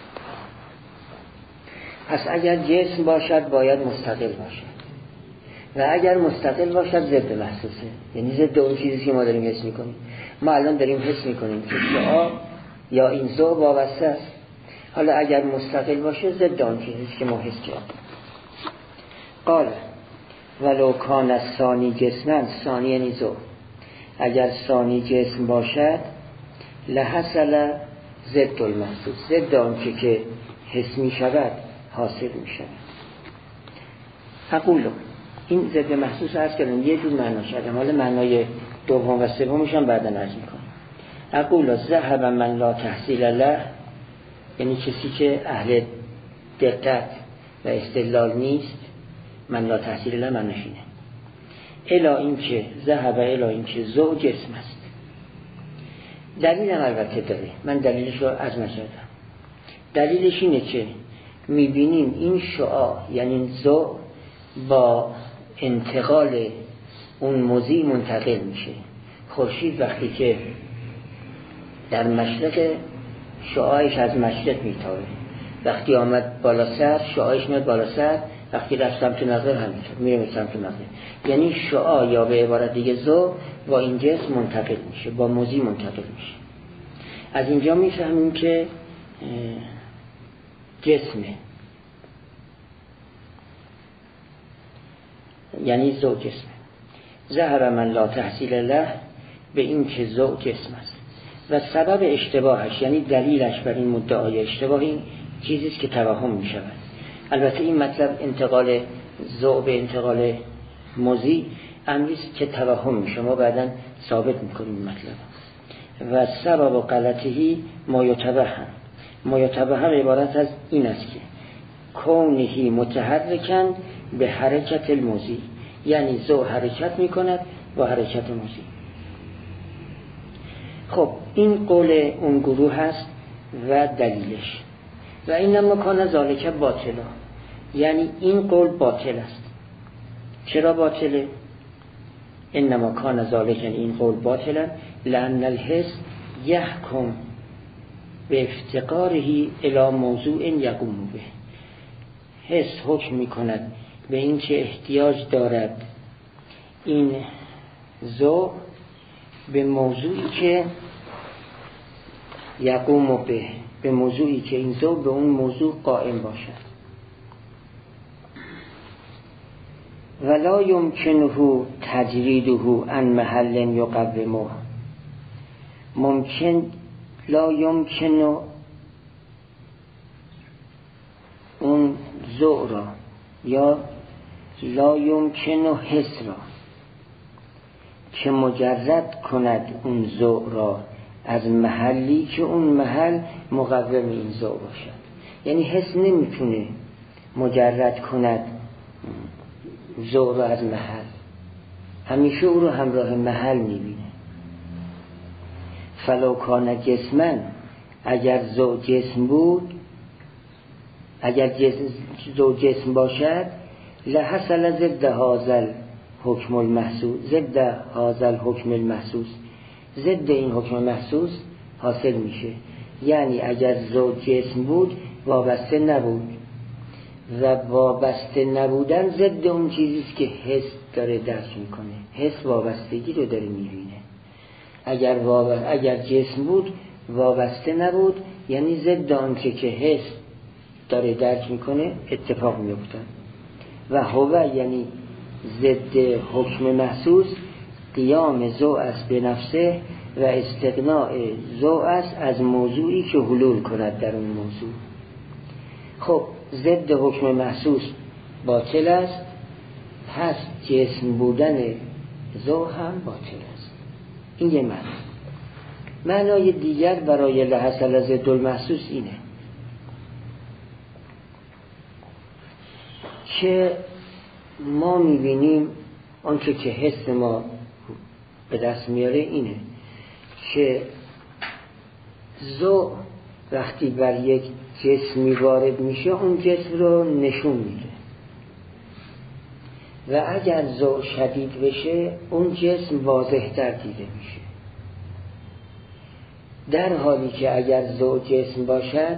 پس اگر جسم باشد باید مستقل باشد و اگر مستقل باشد ضد محسوسه، یعنی ضد اون چیزی که ما داریم حس میکنیم. ما الان داریم حس میکنیم که شعاع یا این ذوق وابسته است. حالا اگر مستقل باشه ضد اون چیزی که ما حس کردیم. قال ولو کان الثانی جسما، ثانی یعنی ذوق، اگر ثانی جسم باشد لحصل ضد المحسوس، ضد آن که حس می شود حاصل می شود. اقولو، این ضد محسوس عرض کردم یه جور معنا کردم، حالا معنای دوم و سومش هم بعدا عرض میکنم. اقولو ذهب من لا تحصیل له، یعنی کسی که اهل دقت و استدلال نیست، من لا تحصیل له معناش اینه. الا این که ذهب، الا این که ذو جسم است. دلیل هم البته داره، من دلیلش رو عرض نکردم. دلیلش اینه که میبینیم این شعاع یعنی ذو با انتقال اون موضوع منتقل میشه. خورشید وقتی که در مشرق شعاعش از مشرق میتابه، وقتی آمد بالا سر شعاعش میاد بالا سر، وقتی رفت سمت مغرب همینطور میره سمت مغرب. یعنی شعاع یا به عبارت دیگه ذو با این جسم منتقل میشه، با موضوع منتقل میشه. از اینجا میفهمیم که جسمه، یعنی ذو جسمه. ظهر من لا تحصیل له، به این که ذو جسم است. و سبب اشتباهش یعنی دلیلش بر این مدعای اشتباه این چیزیست که توهم می شود. البته این مطلب انتقال ذو به انتقال موضوع امریست که توهم می شود، ما بعدا ثابت میکنیم این مطلب. و سبب غلطهی ما یتوهم عبارت از این است که کونهی متحرکن به حرکت الموضوع، یعنی ذو حرکت می کند با حرکت موضوع. خب این قول اون گروه هست و دلیلش. و اینما کان ذالک باطلا، یعنی این قول باطل است. چرا باطله؟ انما کان ذالک، یعنی این قول باطلا لأن الحس یحکم به افتقاره الی موضوع یقوم به. حس حکم می کند به این که احتیاج دارد این ذوق به موضوعی که یقوم به موضوعی که این ذوق به اون موضوع قائم باشد. ولا یمکنه تجریده عن محل یقومه، ممکن لا یمکنه اون ذوق را یا لا یمکنه حس را که مجرد کند اون ذوق را از محلی که اون محل مقوم این ذوق باشد. یعنی حس نمیتونه مجرد کند ذوق را از محل، همیشه او رو همراه محل میبینه. فلو کان جسمن، اگر ذوق جسم بود، اگر ذوق جسم باشد لحصل ضد هذا حکم المحسوس، ضد هذا حکم المحسوس، ضد این حکم محسوس حاصل میشه. یعنی اگر ذوق جسم بود وابسته نبود، و وابسته نبودن ضد اون چیزیست که حس داره درک میکنه، حس وابستگی رو داره میبینه. اگر جسم بود وابسته نبود، یعنی ضد آن که حس داره درک میکنه اتفاق میفتن. و هو یعنی ضد حکم محسوس قیام ذو است به نفسه و استغناء ذو است از موضوعی که حلول کند در اون موضوع. خب ضد حکم محسوس باطل است، پس جسم بودن ذو هم باطل است. این یه معنای دیگر برای لحصل ضد المحسوس اینه که ما میبینیم آنچه که حس ما به دست میاره اینه که ذوق وقتی بر یک جسمی وارد میشه اون جسم رو نشون میده، و اگر ذوق شدید بشه اون جسم واضح تر دیده میشه. در حالی که اگر ذوق جسم باشد،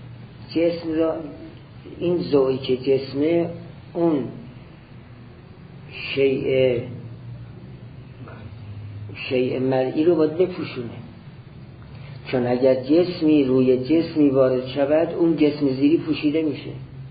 جسم را این ذوقی که جسمه اون شیء مرئی رو باید بپوشونه، چون اگر جسمی روی جسمی وارد شود اون جسم زیری پوشیده میشه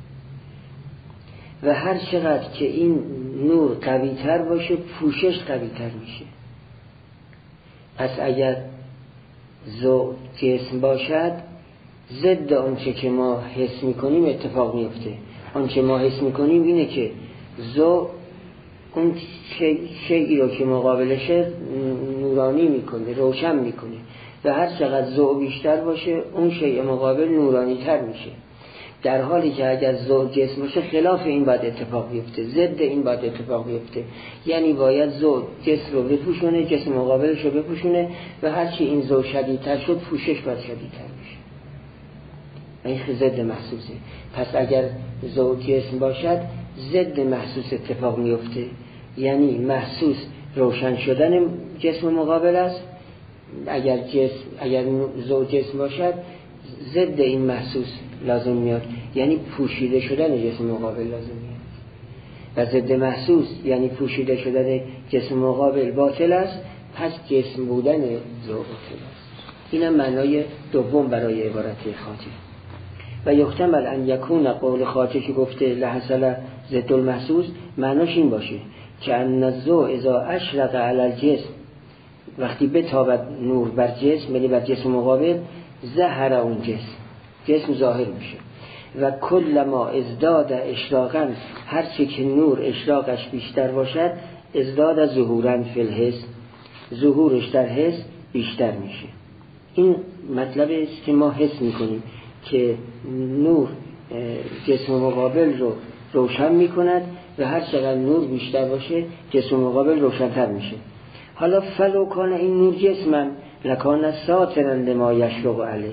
و هر چقدر که این نور قوی تر باشه پوشش قوی تر میشه. پس اگر ضوء جسم باشد ضد آنچه که ما حس میکنیم اتفاق میفته. آنچه ما حس میکنیم اینه که ضوء اون شیئی رو که مقابلشه نورانی میکنه، روشن میکنه و هر چقدر ضوء بیشتر باشه اون شیء مقابل نورانی تر میشه. در حالی که اگر ضوء جسم باشه خلاف این باید اتفاق بیفته، ضد این باید اتفاق بیفته. یعنی باید ضوء جسم رو بپوشونه، جسم مقابلش رو بپوشونه و هرچی این ضوء شدیدتر شد پوشش باید شدیدتر میشه. این ضد محسوسه. پس اگر ضوء جسم باشد ضد محسوس اتفاق میفته، یعنی محسوس روشن شدن جسم مقابل است. اگر ضوء جسم باشد ضد این محسوس لازم میاد، یعنی پوشیده شدن جسم مقابل لازم میاد و ضد محسوس یعنی پوشیده شدن جسم مقابل باطل است، پس جسم بودن ضوء باطل است. اینم معنای دوم برای عبارت خاطر. و یحتمل ان یکون قول خاطر که گفته لحصل ضد المحسوس معناش این باشه که ان الضوء اذا اشرق علی الجسم، وقتی بتابد نور بر جسم یعنی بر جسم مقابل، ظهر اون جسم ظاهر میشه و کل ما ازداد اشراقا، هرچی که نور اشراقش بیشتر باشد ازداد ظهورا فی الحس، ظهورش در حس بیشتر میشه. این مطلب است که ما حس میکنیم که نور جسم مقابل رو روشن میکند و هر چقدر نور بیشتر باشه جسم مقابل روشن‌تر میشه. حالا فلو کان این نور جسمن لکان ساترند ما یشرق علیه،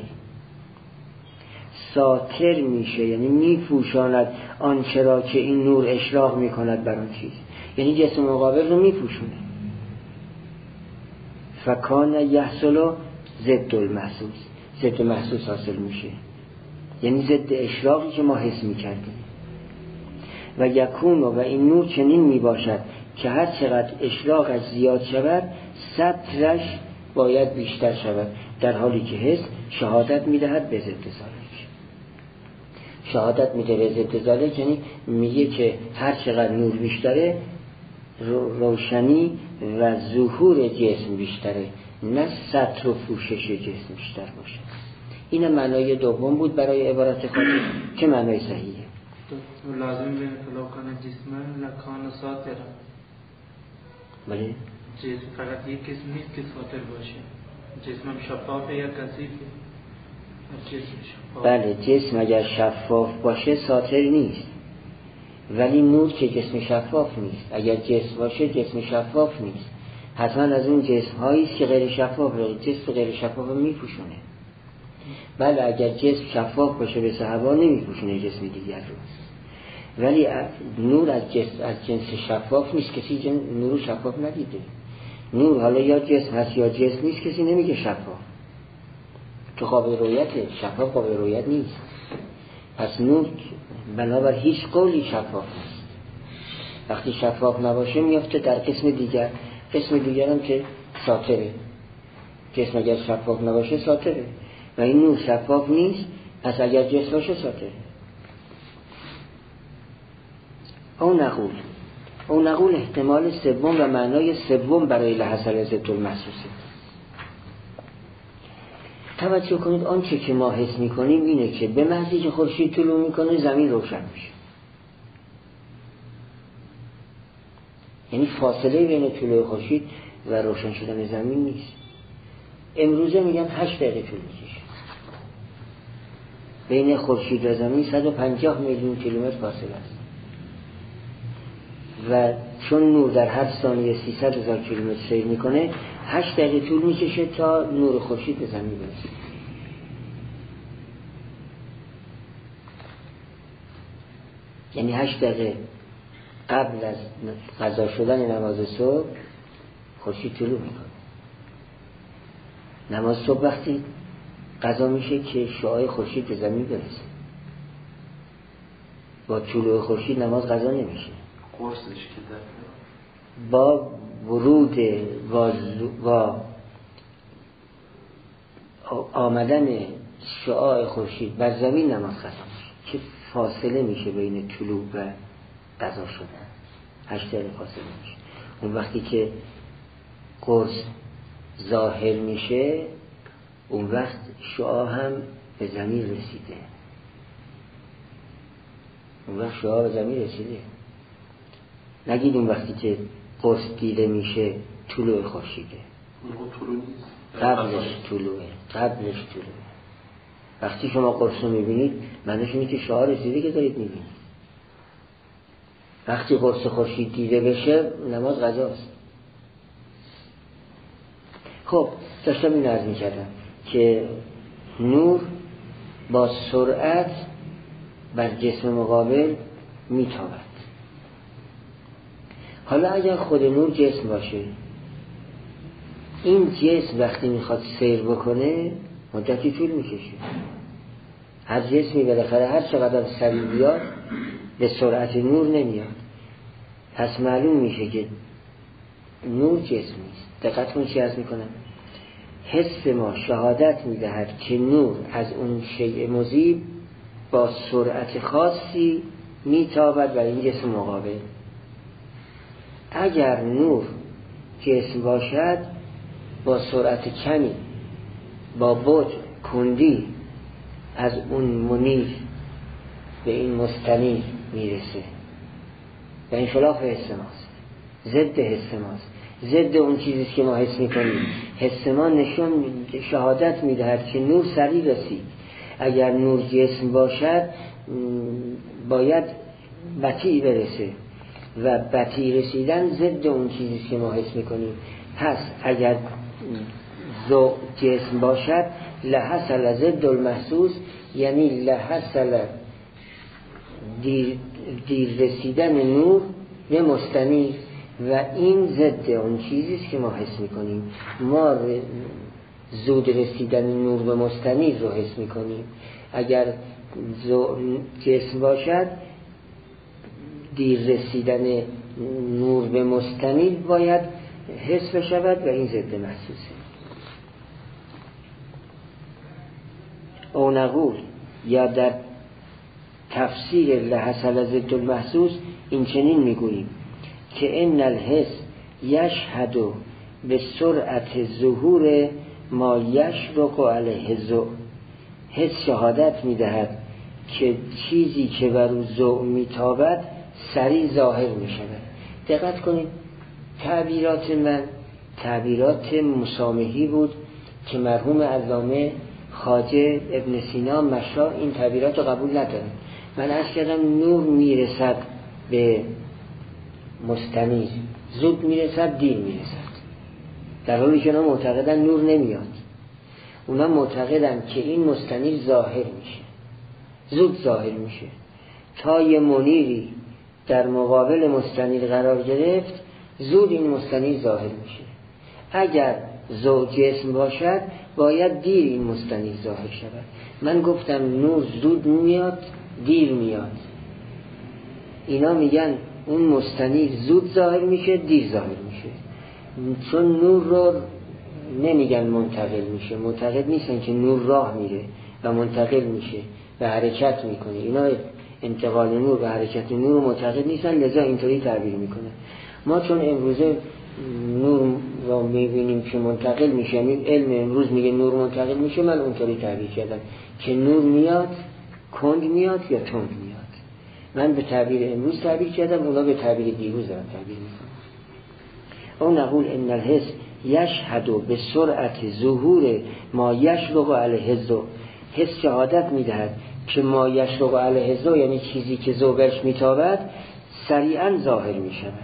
ساتر میشه یعنی میپوشاند آنچه را که این نور اشراق میکند بر آن چیز، یعنی جسم مقابل رو میپوشونه. فکان یحصل ضد المحسوس، ضد محسوس حاصل میشه، یعنی ضد اشراقی که ما حس میکردیم. و یکون و این نور چنین میباشد که هر چقدر اشراقش زیاد شود سطرش باید بیشتر شود، در حالی که حس شهادت میدهد به ضد ذالک. شهادت میده به ضد ذالک یعنی میگه که هر چقدر نور بیشتره روشنی و ظهور جسم بیشتره، نه سطر و پوشش جسم بیشتر باشه. این معنای دوم بود برای عبارت خاطر که معنای صحیحه. لازم بین فلو کنه جسمن لکان ساتر، بله جسم فقط یک قسم نیست که ساتر باشه، جسمم شفافه یا کثیفه. بله جسم اگر شفاف باشه ساتر نیست، ولی نور که جسم شفاف نیست. اگر جسم باشه جسم شفاف نیست، حتما از اون جسم هایی است که غیر شفاف رو، جسم غیر شفاف رو میپوشونه. بله اگر جسم شفاف باشه به هوا نمیپوشونه جسم دیگر رو، ولی نور از جنس شفاف نیست. کسی نور شفاف ندیده. نور حالا یا جسم هست یا جسم نیست، کسی نمیگه شفاف، تو قابل رویته، شفاف قابل رویت نیست. پس نور بنابر هیچ قولی شفاف نیست. وقتی شفاف نباشه میفته در قسم دیگر، قسم دیگر هم که ساتره. جسم اگر شفاف نباشه ساتره و این نور شفاف نیست، پس اگر جسم باشه ساتره. او نقول احتمال سوم و معنای سوم برای لحظه ضد المحسوسه. توجه کنید آنچه که ما حس میکنیم اینه که به محضی که خورشید طلوع میکنه زمین روشن میشه، یعنی فاصله بین طلوع خورشید و روشن شدن زمین نیست. امروزه میگن 8 دقیقه طول میکشه بین خورشید و زمین، 150 میلیون کیلومتر فاصله است و چون نور در هر ثانیه 300,000 کیلومتر سیر میکنه 8 دقیقه طول میکشه تا نور خورشید به زمین برسه. یعنی 8 دقیقه قبل از قضا شدن نماز صبح خورشید طلوع میکنه. نماز صبح وقتی قضا میشه که شعاع خورشید به زمین برسه. با طلوع خورشید نماز قضا نمیشه. قرصش که با ورود و آمدن شعاع خورشید بر زمین نماز ختم میشه. چه فاصله میشه بین طلوع و قضا شدن؟ 8 دقیقه فاصله میشه. اون وقتی که قرص ظاهر میشه اون وقت شعاع هم به زمین رسیده. اون وقت شعاع به زمین رسیده. نگید اون وقتی که قرص دیده میشه طلوع خورشیده. قبلش طلوعه. وقتی شما قرص رو میبینید معنیش اینه که شعاع رسیده که دارید میبینید. وقتی قرص خورشید دیده بشه نماز قضاست. خب داشتم این عرض میکردم که نور با سرعت بر جسم مقابل میتابد. حالا اگر خود نور جسم باشه، این جسم وقتی میخواد سیر بکنه مدتی طول میکشه. هر جسمی بالاخره هر چقدر سریع بیاد به سرعت نور نمیاد. پس معلوم میشه که نور جسم نیست. دقت کن چی عرض میکنم. حس ما شهادت میدهد که نور از اون شیء مذیب با سرعت خاصی میتابد بر این جسم مقابل. اگر نور جسم باشد با سرعت کمی، با بعد کندی از اون منیر به این مستنیر میرسه و این خلاف حس ماست، ضد حس ماست، ضد اون چیزیست که ما حس میکنیم. حس ما نشون شهادت میدهد که نور سریع رسید. اگر نور جسم باشد باید بطیء برسه و بطیء رسیدن ضد اون چیزیست که ما حس میکنیم. پس اگر جسم باشد لحصل ضد المحسوس، یعنی لحصل دیر رسیدن نور به مستنیر و این ضد اون چیزیست که ما حس میکنیم. ما زود رسیدن نور به مستنیر رو حس میکنیم. اگر جسم باشد دیر رسیدن نور به مستنیر باید حس بشود و این ضد محسوسه. او نقول یا در تفسیر لحصل ضد المحسوس این چنین میگوییم که ان الحس یشهد به سرعت ظهور ما یشرق علیه ضوء. حس شهادت میدهد که چیزی که بر او ضوء میتابد سریع ظاهر میشود. دقت کنید تعبیرات من تعبیرات مسامحی بود که مرحوم علامه خواجه ابن سینا مشا این تعبیرات رو قبول ندارن. من عرض کردم نور میرسد به مستنیر، زود میرسد دیر میرسد، در حالی که اونا معتقدن نور نمیاد. اونا معتقدن که این مستنیر ظاهر میشه، زود ظاهر میشه. تا یه منیری در مقابل مستنیر قرار گرفت زود این مستنیر ظاهر میشه. اگر جسم باشد باید دیر این مستنیر ظاهر شود. من گفتم نور زود میاد دیر میاد. اینا میگن اون مستنیر زود ظاهر میشه دیر ظاهر میشه. چون نور رو نمیگن منتقل میشه، معتقد نیستن که نور راه میره و منتقل میشه و حرکت میکنه. اینا انتقال نور و حرکت نور معتقد نیستن، لذا اینطوری تعبیر میکنه. ما چون امروزه نور رو میبینیم که منتقل میشه، یعنی علم امروز میگه نور منتقل میشه، من اونطوری تعبیر کردم که نور میاد کند میاد یا تند میاد. من به تعبیر امروز تعبیر کردم، اونا به تعبیر دیروز دارن تعبیر میکنن. اون نقول ان الحس یشهد به سرعت ظهور ما یشرق علیه الضوء. حس شهادت میدهد که ما یشرق علیه الضوء یعنی چیزی که ضوء برش میتابد سریعا ظاهر میشود.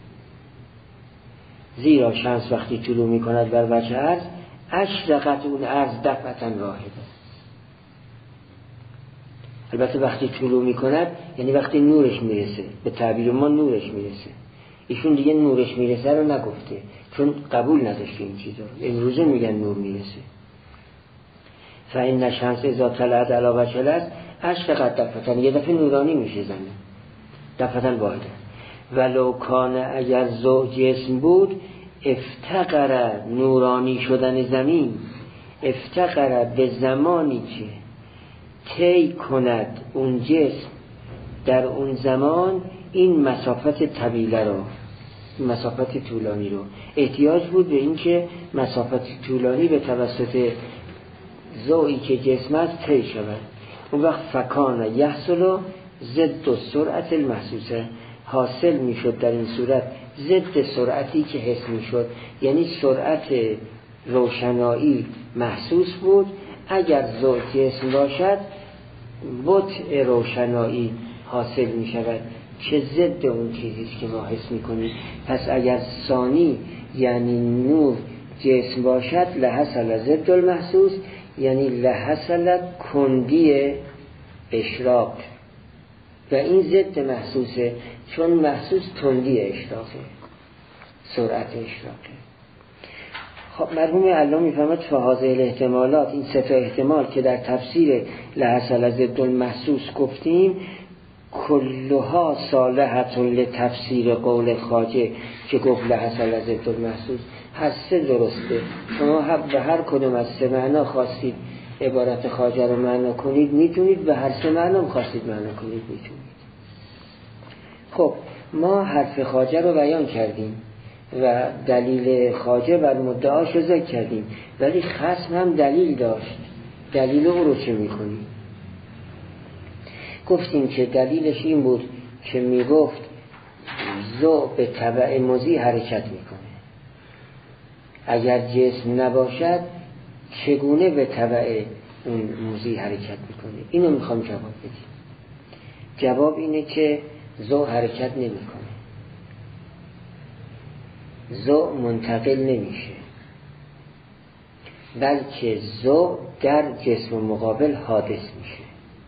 زیرا شمس وقتی طلوع میکند بر وجه ارض اشرقت اون ارض دفعتا واحده. البته وقتی طلوع میکند یعنی وقتی نورش میرسه، به تعبیر ما نورش میرسه. ایشون دیگه نورش میرسه رو نگفته چون قبول نداشته این چیزا. امروزه میگن نور میرسه. فإن الشمس اذا طلعت علی وجه الارض اشرقت دفعتا، یه دفعه نورانی میشه زمین دفعتا واحده. ولو کان اگر ذو جسم بود افتقر نورانی شدن زمین، افتقر به زمانی که طی کند اون جسم در اون زمان این مسافت طویله رو، مسافت طولانی رو، احتیاج بود به این که مسافت طولانی به توسط ضوئی که جسم است طی شود. اون وقت فکان یحصل ضد سرعت المحسوسه، حاصل میشد در این صورت ضد سرعتی که حس میشد، یعنی سرعت روشنایی محسوس بود. اگر ضوء جسم باشد بطء روشنایی حاصل می شود که ضد اون چیزیست که ما حس می کنیم. پس اگر ثانی یعنی نور جسم باشد لحصل ضد المحسوس، یعنی لحصل کندی اشراق، و این ضد محسوسه چون محسوس تندی اشراقه، سرعت اشراقه. خب مرحوم علامه میفهمد فهذه الاحتمالات، این سه تا احتمال که در تفسیر لحصل ضد المحسوس گفتیم، کلها صالحة لتفسیر قول خواجه که گفت لحصل ضد المحسوس، هر سه درسته. شما به هر کدوم از سه معنا خواستید عبارت خواجه رو معنا کنید میتونید، به هر سه معنا خواستید معنا کنید میتونید. خب ما حرف خواجه رو بیان کردیم و دلیل خواجه بر مدعاش رو ذکر کردیم، ولی خصم هم دلیل داشت. دلیل او رو چه میکنیم؟ گفتیم که دلیلش این بود که میگفت ضوء به تبع مضی حرکت میکنه، اگر جسم نباشد چگونه به تبع اون مضی حرکت میکنه؟ اینو میخوام جواب بدیم. جواب اینه که ضوء حرکت نمیکنه، ضوء منتقل نمیشه، بلکه ضوء در جسم مقابل حادث میشه.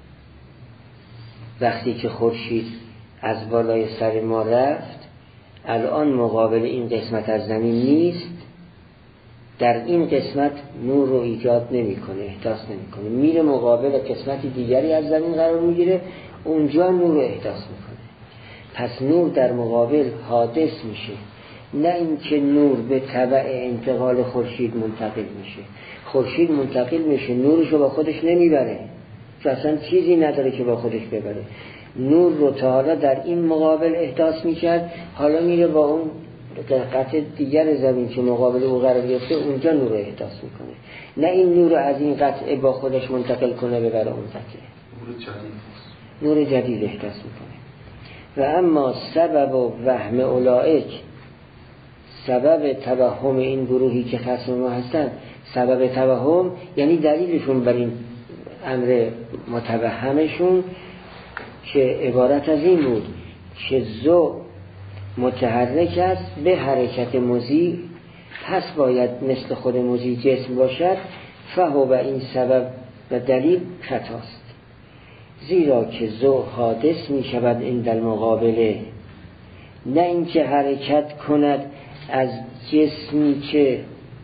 وقتی که خورشید از بالای سر ما رفت، الان مقابل این قسمت از زمین نیست، در این قسمت نور رو ایجاد نمیکنه، احداث نمیکنه، میره مقابل قسمت دیگری از زمین قرار میگیره، اونجا نور رو احداث میکنه. پس نور در مقابل حادث میشه، نه اینکه نور به تبع انتقال خورشید منتقل میشه. خورشید منتقل میشه، نورش رو با خودش نمیبره، چون اصلا چیزی نداره که با خودش ببره. نور رو تا حالا در این مقابل احداث میکرد، حالا میره با اون قطع دیگر زمین که مقابل او قرار گرفته اونجا نور رو احداث میکنه، نه این نور رو از این قطعه با خودش منتقل کنه ببره اون قطعه. نور جدید احداث میکنه. و اما سبب و وهم اولئک، سبب توهم این گروهی که خصم ما هستن، سبب توهم یعنی دلیلشون بر این امر متوهمشون که عبارت از این بود که ضوء متحرک است به حرکت مضی، پس باید مثل خود مضی جسم باشد. فهو این سبب و دلیل خطاست، زیرا که ضوء حادث می شود عند المقابله، نه اینکه حرکت کند از جسمی که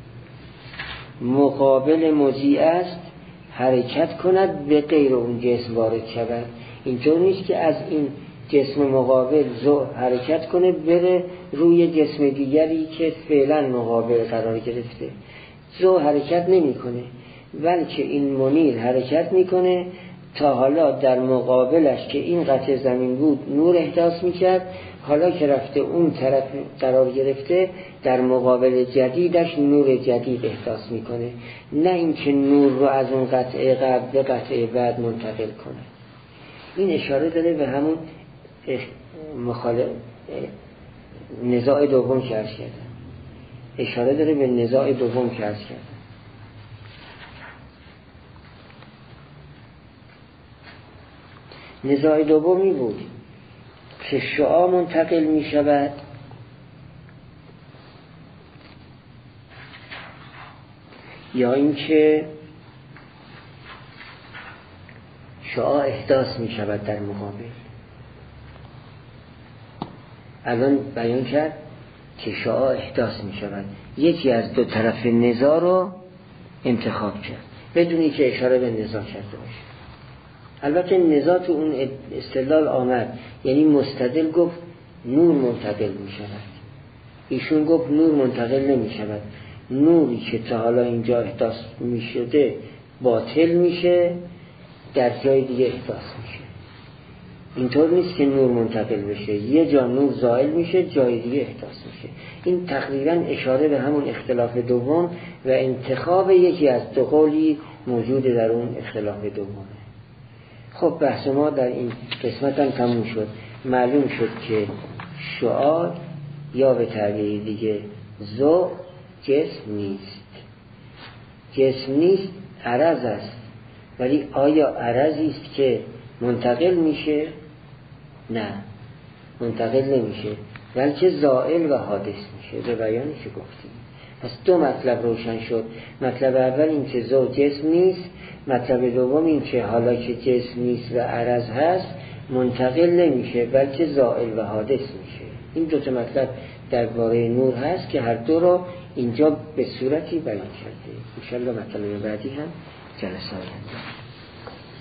مقابل مضی است، حرکت کند به غیر اون جسم وارد شود. اینطور نیست که از این جسم مقابل ضوء حرکت کنه بره روی جسم دیگری که فعلا مقابل قرار گرفته. ضوء حرکت نمی کنه، بلکه این منیر حرکت میکنه. تا حالا در مقابلش که این قطع زمین بود نور احداث میکرد، حالا که رفته اون طرف قرار گرفته در مقابل جدیدش نور جدید احداث میکنه، نه اینکه نور رو از اون قطعه قبل به قطعه بعد منتقل کنه. این اشاره داره به همون نزاع دوم که عرض کردم، اشاره داره به نزاع دوم که عرض کردم. نزاع دومی بود که شعاع منتقل می شود یا اینکه شعاع احداث می شود در مقابل. الان بیان کرد که شعاع احداث می شود، یکی از دو طرف نزاع رو انتخاب کرد بدونی که اشاره به نزاع کرده باشه. البته نزاع تو اون استدلال آمد، یعنی مستدل گفت نور منتقل می شود. ایشون گفت نور منتقل نمی شود. نوری که تا حالا اینجا احداث می شده باطل میشه، در جای دیگه احداث میشه. اینطور نیست که نور منتقل بشه، یه جا نور زائل میشه، جای دیگه احداث میشه. این تقریبا اشاره به همون اختلاف دوم و انتخاب یکی از دو قولی موجود در اون اختلاف دومه. خب بحث ما در این قسمت هم تموم شد. معلوم شد که شعاع یا به تعبیر دیگه ذوق جسم نیست. جسم نیست، عرض است. ولی آیا عرضی است که منتقل میشه؟ نه، منتقل نمیشه، بلکه زائل و حادث میشه. به بیانی که گفتیم. پس دو مطلب روشن شد. مطلب اول این که ذوق جسم نیست، مطلب دوم این که حالا که جسم نیست و عرض هست منتقل نمیشه، بلکه زائل و حادث میشه. این دو تا مطلب درباره نور هست که هر دو رو اینجا به صورتی بیان کرده. انشاءالله مطلب بعدی هم جلسه آینده.